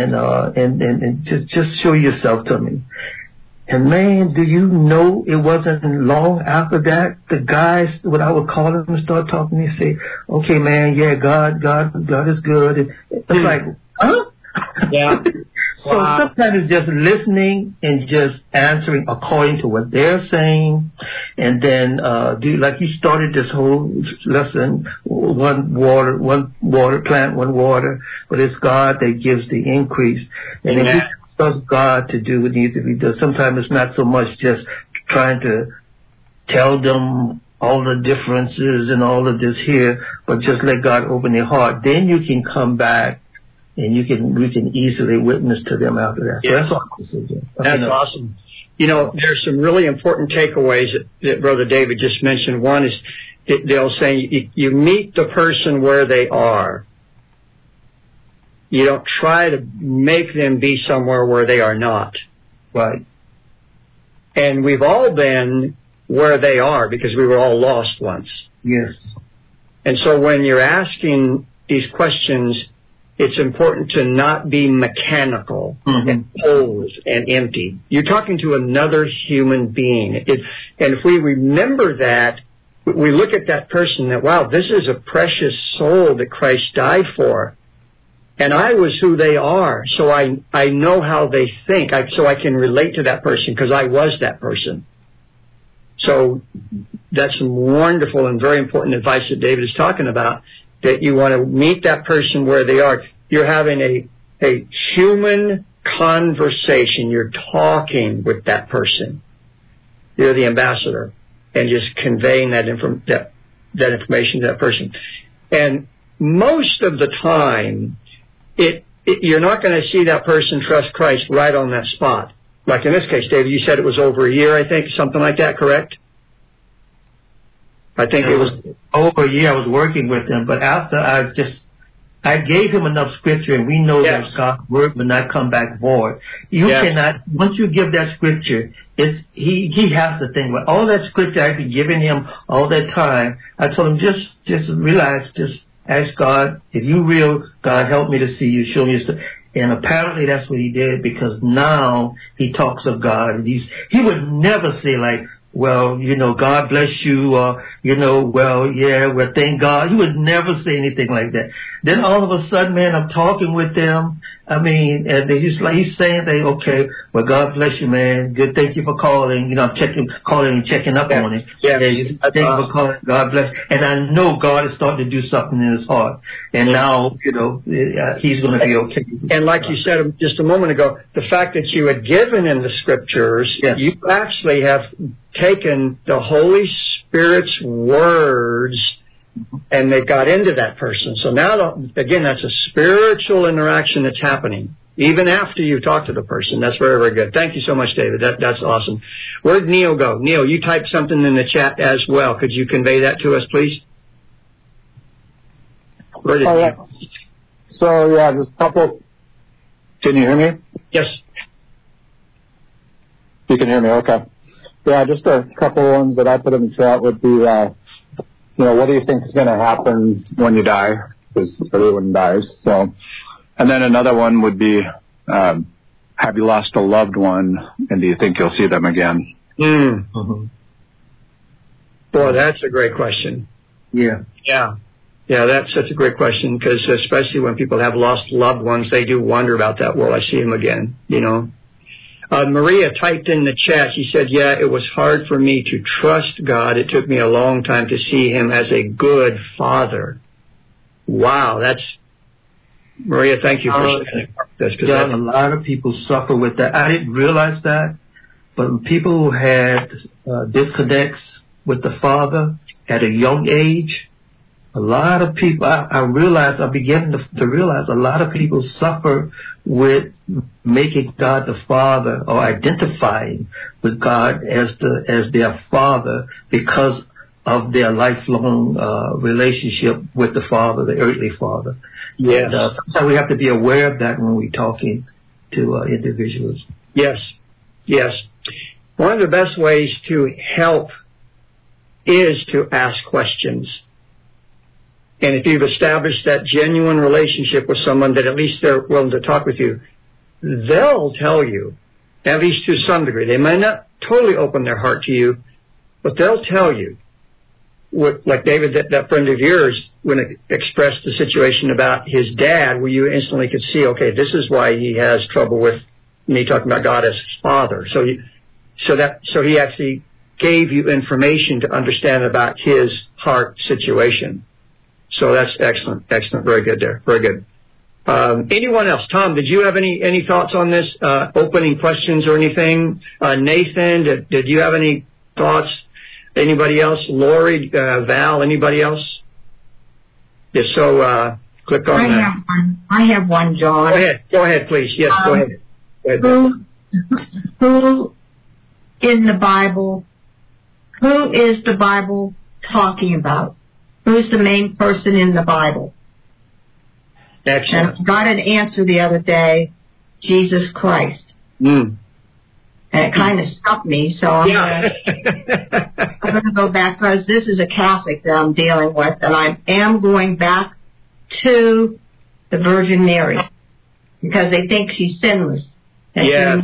and just show yourself to me. And man, do you know it wasn't long after that the guys, what I would call them, start talking to me, say, okay, man, yeah, God is good. And it's like, huh? Yeah. So sometimes it's just listening and just answering according to what they're saying, and then like you started this whole lesson, one water plant, one water, but it's God that gives the increase. And if we trust God to do what needs to be done, sometimes it's not so much just trying to tell them all the differences and all of this here, but just let God open their heart. Then you can come back. And we can easily witness to them after that. So that's all I say. That's awesome. There's some really important takeaways that Brother David just mentioned. One is they'll say you meet the person where they are. You don't try to make them be somewhere where they are not. Right. And we've all been where they are because we were all lost once. Yes. And so when you're asking these questions, it's important to not be mechanical and cold and empty. You're talking to another human being. And if we remember that, we look at that person that, wow, this is a precious soul that Christ died for. And I was who they are, so I know how they think, so I can relate to that person because I was that person. So that's some wonderful and very important advice that David is talking about, that you want to meet that person where they are. You're having a human conversation. You're talking with that person. You're the ambassador, and just conveying that information to that person. And most of the time, you're not going to see that person trust Christ right on that spot. Like in this case, David, you said it was over a year, I think, something like that, correct? I think it was over a year I was working with him, but after I gave him enough scripture, and we know that God's word will not come back void. You cannot, once you give that scripture, he has to think, well, all that scripture I've been giving him all that time, I told him, just realize, just ask God, if you real, God, help me to see you, show me yourself. And apparently that's what he did, because now he talks of God, and he would never say like, well, God bless you, or, well, thank God. He would never say anything like that. Then all of a sudden, man, I'm talking with them. I mean, and he's saying, okay, well, God bless you, man. Good, thank you for calling. I'm calling and checking up on him. Yeah. Thank you for calling. God bless. And I know God is starting to do something in his heart. And now, he's going to be okay. And like you said just a moment ago, the fact that you had given him the scriptures, you actually have taken the Holy Spirit's words and they got into that person. So now, again, that's a spiritual interaction that's happening, even after you talk to the person. That's very, very good. Thank you so much, David. That's awesome. Where'd Neil go? Neil, you typed something in the chat as well. Could you convey that to us, please? Where did Neil? So, just a couple. Can you hear me? Yes. You can hear me, okay. Yeah, just a couple ones that I put in the chat would be, what do you think is going to happen when you die? Because everyone dies. So, and then another one would be, have you lost a loved one, and do you think you'll see them again? Boy, that's a great question. Yeah. Yeah, that's such a great question, because especially when people have lost loved ones, they do wonder about that. Will I see him again? Maria typed in the chat, she said, it was hard for me to trust God. It took me a long time to see him as a good father. Wow, Maria, thank you for John, a lot of people suffer with that. I didn't realize that, but people who had disconnects with the Father at a young age, a lot of people, I'm beginning to realize a lot of people suffer with making God the Father or identifying with God as their Father because of their lifelong relationship with the Father, the earthly Father. Yes. So we have to be aware of that when we're talking to individuals. Yes. One of the best ways to help is to ask questions. And if you've established that genuine relationship with someone that at least they're willing to talk with you, they'll tell you, at least to some degree. They might not totally open their heart to you, but they'll tell you. Like David, that friend of yours, when it expressed the situation about his dad, where you instantly could see, okay, this is why he has trouble with me talking about God as his Father. So he actually gave you information to understand about his heart situation. So that's excellent. Very good there. Very good. Anyone else? Tom, did you have any thoughts on this? Opening questions or anything? Nathan, did you have any thoughts? Anybody else? Lori, Val, anybody else? If so, click on that. I have one, John. Go ahead, please. Yes, go ahead. Who in the Bible, who is the Bible talking about? Who's the main person in the Bible? Excellent. And I got an answer the other day, Jesus Christ. And it kind of stumped me, so I'm going to go back, because this is a Catholic that I'm dealing with, and I am going back to the Virgin Mary, because they think she's sinless. That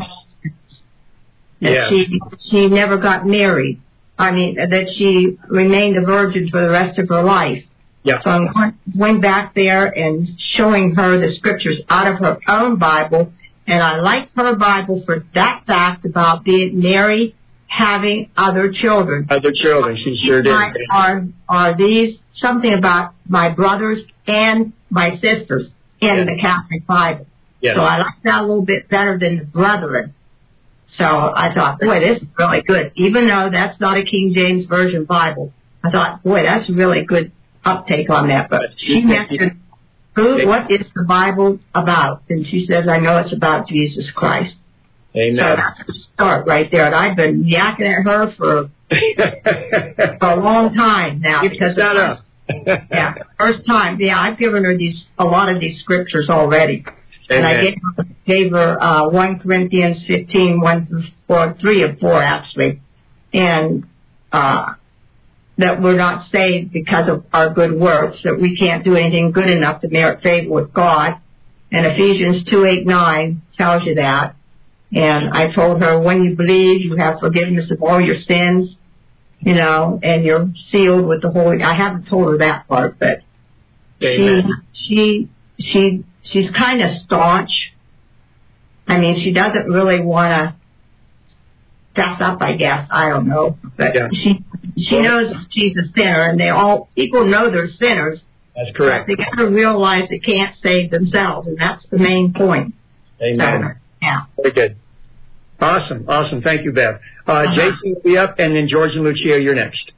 she never got married. I mean, that she remained a virgin for the rest of her life. Yep. So I'm going back there and showing her the scriptures out of her own Bible. And I like her Bible for that fact about Mary having other children. Other children, she sure did. Are these something about my brothers and my sisters in the Catholic Bible? Yes. So I like that a little bit better than the brethren. So I thought, boy, this is really good. Even though that's not a King James Version Bible, I thought, boy, that's really good uptake on that. But she mentioned, what is the Bible about? And she says, I know it's about Jesus Christ. Amen. So that's the start right there. And I've been yakking at her for a long time now. First time. Yeah, I've given her a lot of these scriptures already. Amen. And I gave her 1 Corinthians 15, 3 of 4 actually. And that we're not saved because of our good works, that we can't do anything good enough to merit favor with God. And Ephesians 2:8-9 tells you that. And I told her, when you believe, you have forgiveness of all your sins, and you're sealed with the Holy. I haven't told her that part, but she's kind of staunch. I mean, she doesn't really want to fess up, I guess. I don't know. But she knows she's a sinner, and people know they're sinners. That's correct. They got to realize they can't save themselves, and that's the main point. Amen. So, very good. Awesome. Thank you, Bev. Jason will be up, and then George and Lucia, you're next.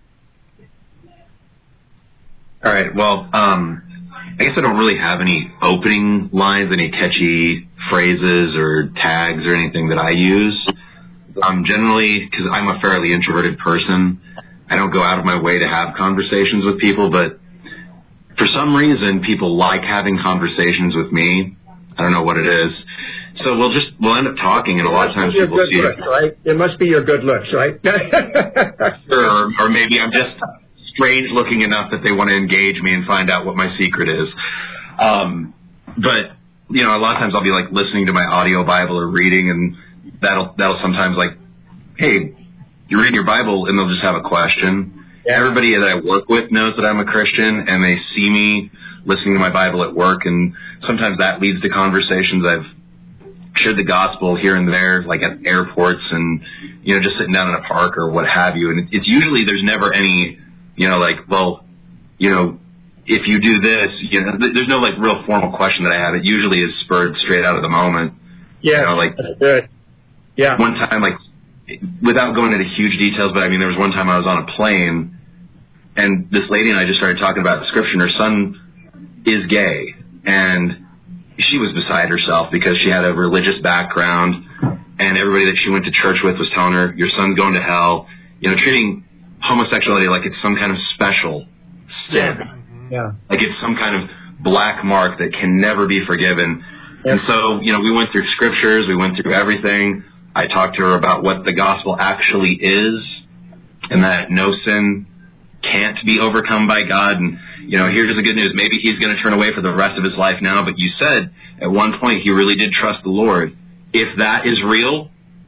All right. Well, I guess I don't really have any opening lines, any catchy phrases or tags or anything that I use. Generally, because I'm a fairly introverted person, I don't go out of my way to have conversations with people, but for some reason, people like having conversations with me. I don't know what it is. So we'll end up talking, and a lot of times people see it. Right? It must be your good looks, right? Sure, or maybe I'm just strange looking enough that they want to engage me and find out what my secret is. But, a lot of times I'll be like listening to my audio Bible or reading, and that'll sometimes like, hey, you're reading your Bible, and they'll just have a question. Yeah. Everybody that I work with knows that I'm a Christian, and they see me listening to my Bible at work, and sometimes that leads to conversations. I've shared the gospel here and there, like at airports and, just sitting down in a park or what have you. And it's usually, there's never any, if you do this, there's no like real formal question that I have. It usually is spurred straight out of the moment. Yeah, that's good. Yeah. One time, like, without going into huge details, but I mean, there was one time I was on a plane, and this lady and I just started talking about the scripture, and her son is gay, and she was beside herself because she had a religious background, and everybody that she went to church with was telling her, your son's going to hell, treating homosexuality like it's some kind of special sin. Yeah. Like it's some kind of black mark that can never be forgiven. And so, we went through scriptures, we went through everything. I talked to her about what the gospel actually is, and that no sin can't be overcome by God. And, here's the good news. Maybe he's going to turn away for the rest of his life now, but you said at one point he really did trust the Lord. If that is real,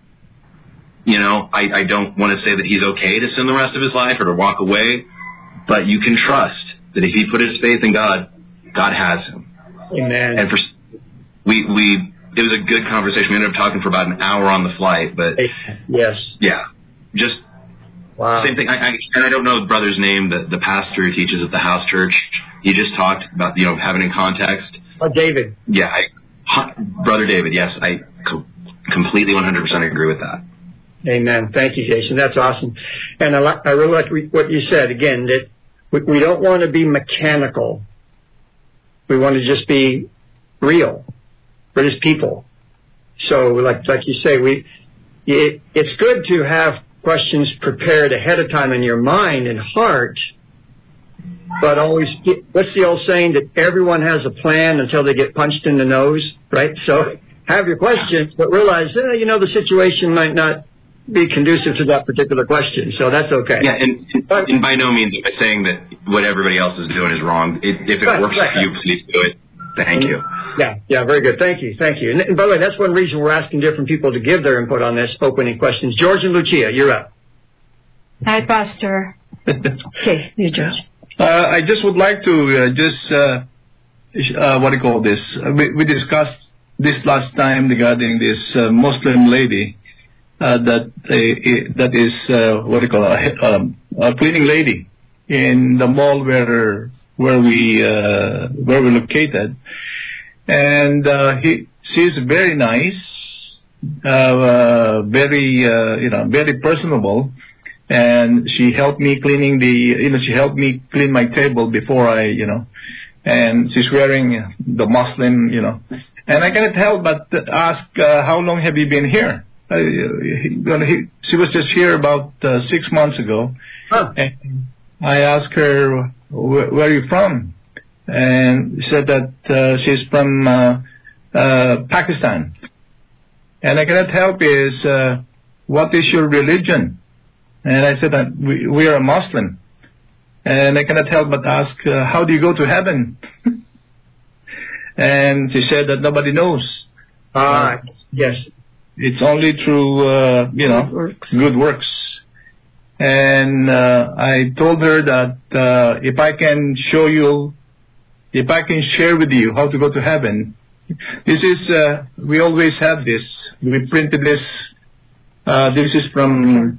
I don't want to say that he's okay to sin the rest of his life or to walk away, but you can trust that if he put his faith in God, God has him. Amen. And it was a good conversation. We ended up talking for about an hour on the flight, but yes. Yeah. Just wow. Same thing. And I don't know the brother's name, the pastor who teaches at the house church. He just talked about, having in context. Oh, David. Yeah. Brother David. Yes. I completely 100% agree with that. Amen. Thank you, Jason. That's awesome. And I really like what you said again, that we don't want to be mechanical. We want to just be real. We're just people. So like you say, it's good to have questions prepared ahead of time in your mind and heart, but always, what's the old saying, that everyone has a plan until they get punched in the nose, right? So have your questions, but realize, the situation might not be conducive to that particular question, so that's okay. Yeah, and by no means am I saying that what everybody else is doing is wrong. If it works for you, please do it. Thank you. Yeah, very good. Thank you. And by the way, that's one reason we're asking different people to give their input on this opening questions. George and Lucia, you're up. Hi, Pastor. Okay, you, George. I just would like to we discussed this last time regarding this Muslim lady that is a cleaning lady in the mall where we're located, and she's very nice, very personable, and she helped me cleaning she helped me clean my table before and she's wearing the Muslim, and I cannot help but ask, how long have you been here? She was just here about 6 months ago. Huh. And I asked her, where are you from? And she said that she's from Pakistan. And I cannot help is, what is your religion? And I said that we are a Muslim. And I cannot help but ask, how do you go to heaven? And she said that nobody knows. Yes. It's only through, good works. And I told her that if I can share with you how to go to heaven, this is, we always have this. We printed this. This is from,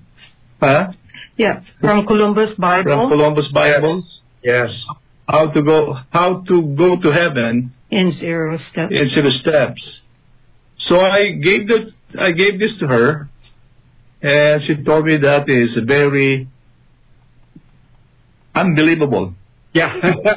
from Columbus Bible. From Columbus Bible. Yes. How to go to heaven in 0 steps. In 0 steps. So I gave this to her, and she told me that is very unbelievable. Yeah.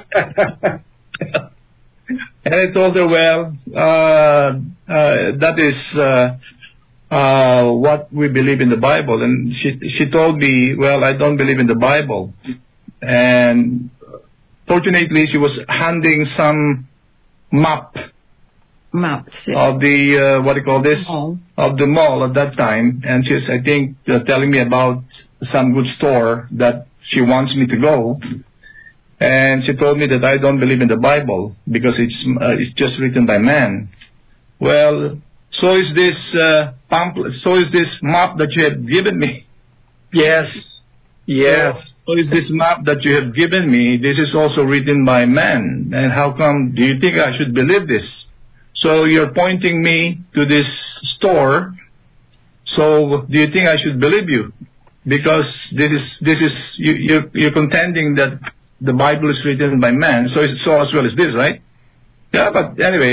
And I told her, that is what we believe in the Bible. And she told me, I don't believe in the Bible. And fortunately, she was handing some maps of the of the mall at that time, and she's, I think, telling me about some good store that she wants me to go. And she told me that I don't believe in the Bible because it's just written by man. Well, so is this pamphlet, so is this map that you have given me. Yes. So is this map that you have given me, this is also written by man. And how come, do you think I should believe this? So you're pointing me to this store. So do you think I should believe you? Because this is you're contending that the Bible is written by man, so as well as this, right? Yeah, but anyway,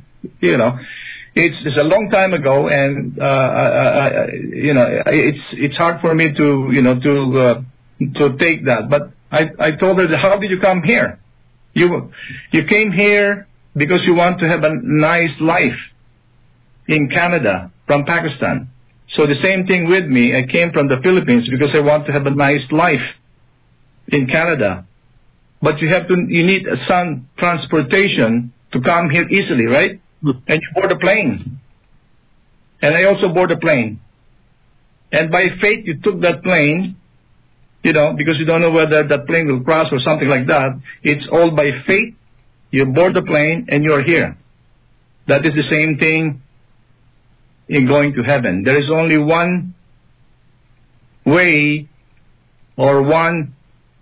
it's a long time ago, and it's hard for me to take that. But I told her, how did you come here? You came here because you want to have a nice life in Canada from Pakistan. So the same thing with me. I came from the Philippines because I want to have a nice life in Canada. But you need some transportation to come here easily, right? And you board a plane. And I also board a plane. And by faith, you took that plane, because you don't know whether that plane will crash or something like that. It's all by faith. You board the plane and you're here. That is the same thing in going to heaven. There is only one way or one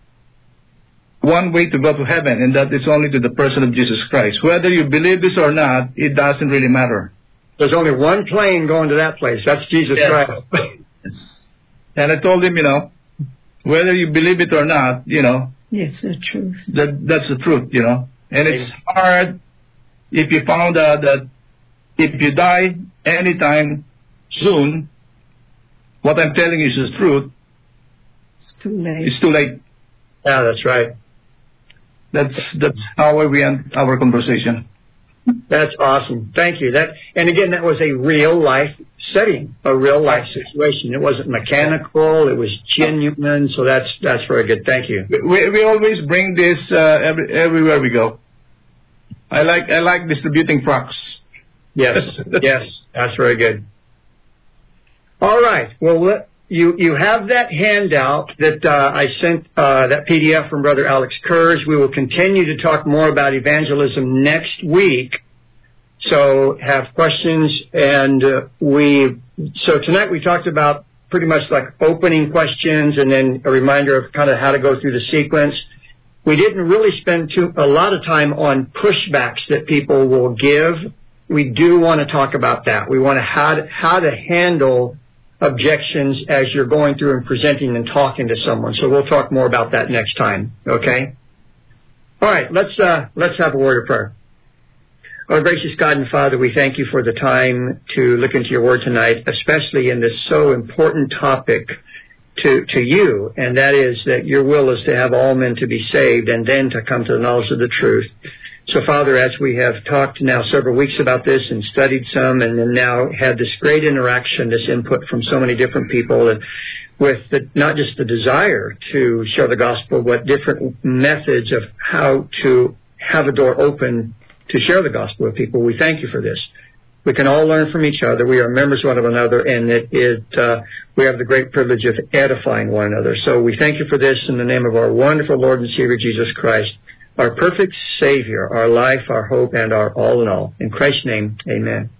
way to go to heaven, and that is only to the person of Jesus Christ. Whether you believe this or not, it doesn't really matter. There's only one plane going to that place. That's Jesus Christ. And I told him, whether you believe it or not, It's the truth. That's the truth, And it's hard if you found out that if you die anytime soon, what I'm telling you is the truth. It's too late. It's too late. Yeah, that's right. That's how we end our conversation. That's awesome. Thank you. And again, that was a real life setting, a real life situation. It wasn't mechanical. It was genuine. So that's very good. Thank you. We always bring this everywhere we go. I like distributing trucks. Yes, yes, that's very good. All right. Well, you have that handout that I sent, that PDF from Brother Alex Kurz. We will continue to talk more about evangelism next week. So have questions, and so tonight we talked about pretty much like opening questions and then a reminder of kind of how to go through the sequence. We didn't really spend a lot of time on pushbacks that people will give. We do want to talk about that. We want how to handle objections as you're going through and presenting and talking to someone. So we'll talk more about that next time. Okay? All right. Let's have a word of prayer. Our gracious God and Father, we thank you for the time to look into your word tonight, especially in this so important topic to you, and that is that your will is to have all men to be saved and then to come to the knowledge of the truth. So, Father, as we have talked now several weeks about this and studied some and then now had this great interaction, this input from so many different people, and with not just the desire to share the gospel, but different methods of how to have a door open to share the gospel with people, we thank you for this. We can all learn from each other. We are members one of another, and we have the great privilege of edifying one another. So we thank you for this in the name of our wonderful Lord and Savior, Jesus Christ, our perfect Savior, our life, our hope, and our all in all. In Christ's name, amen.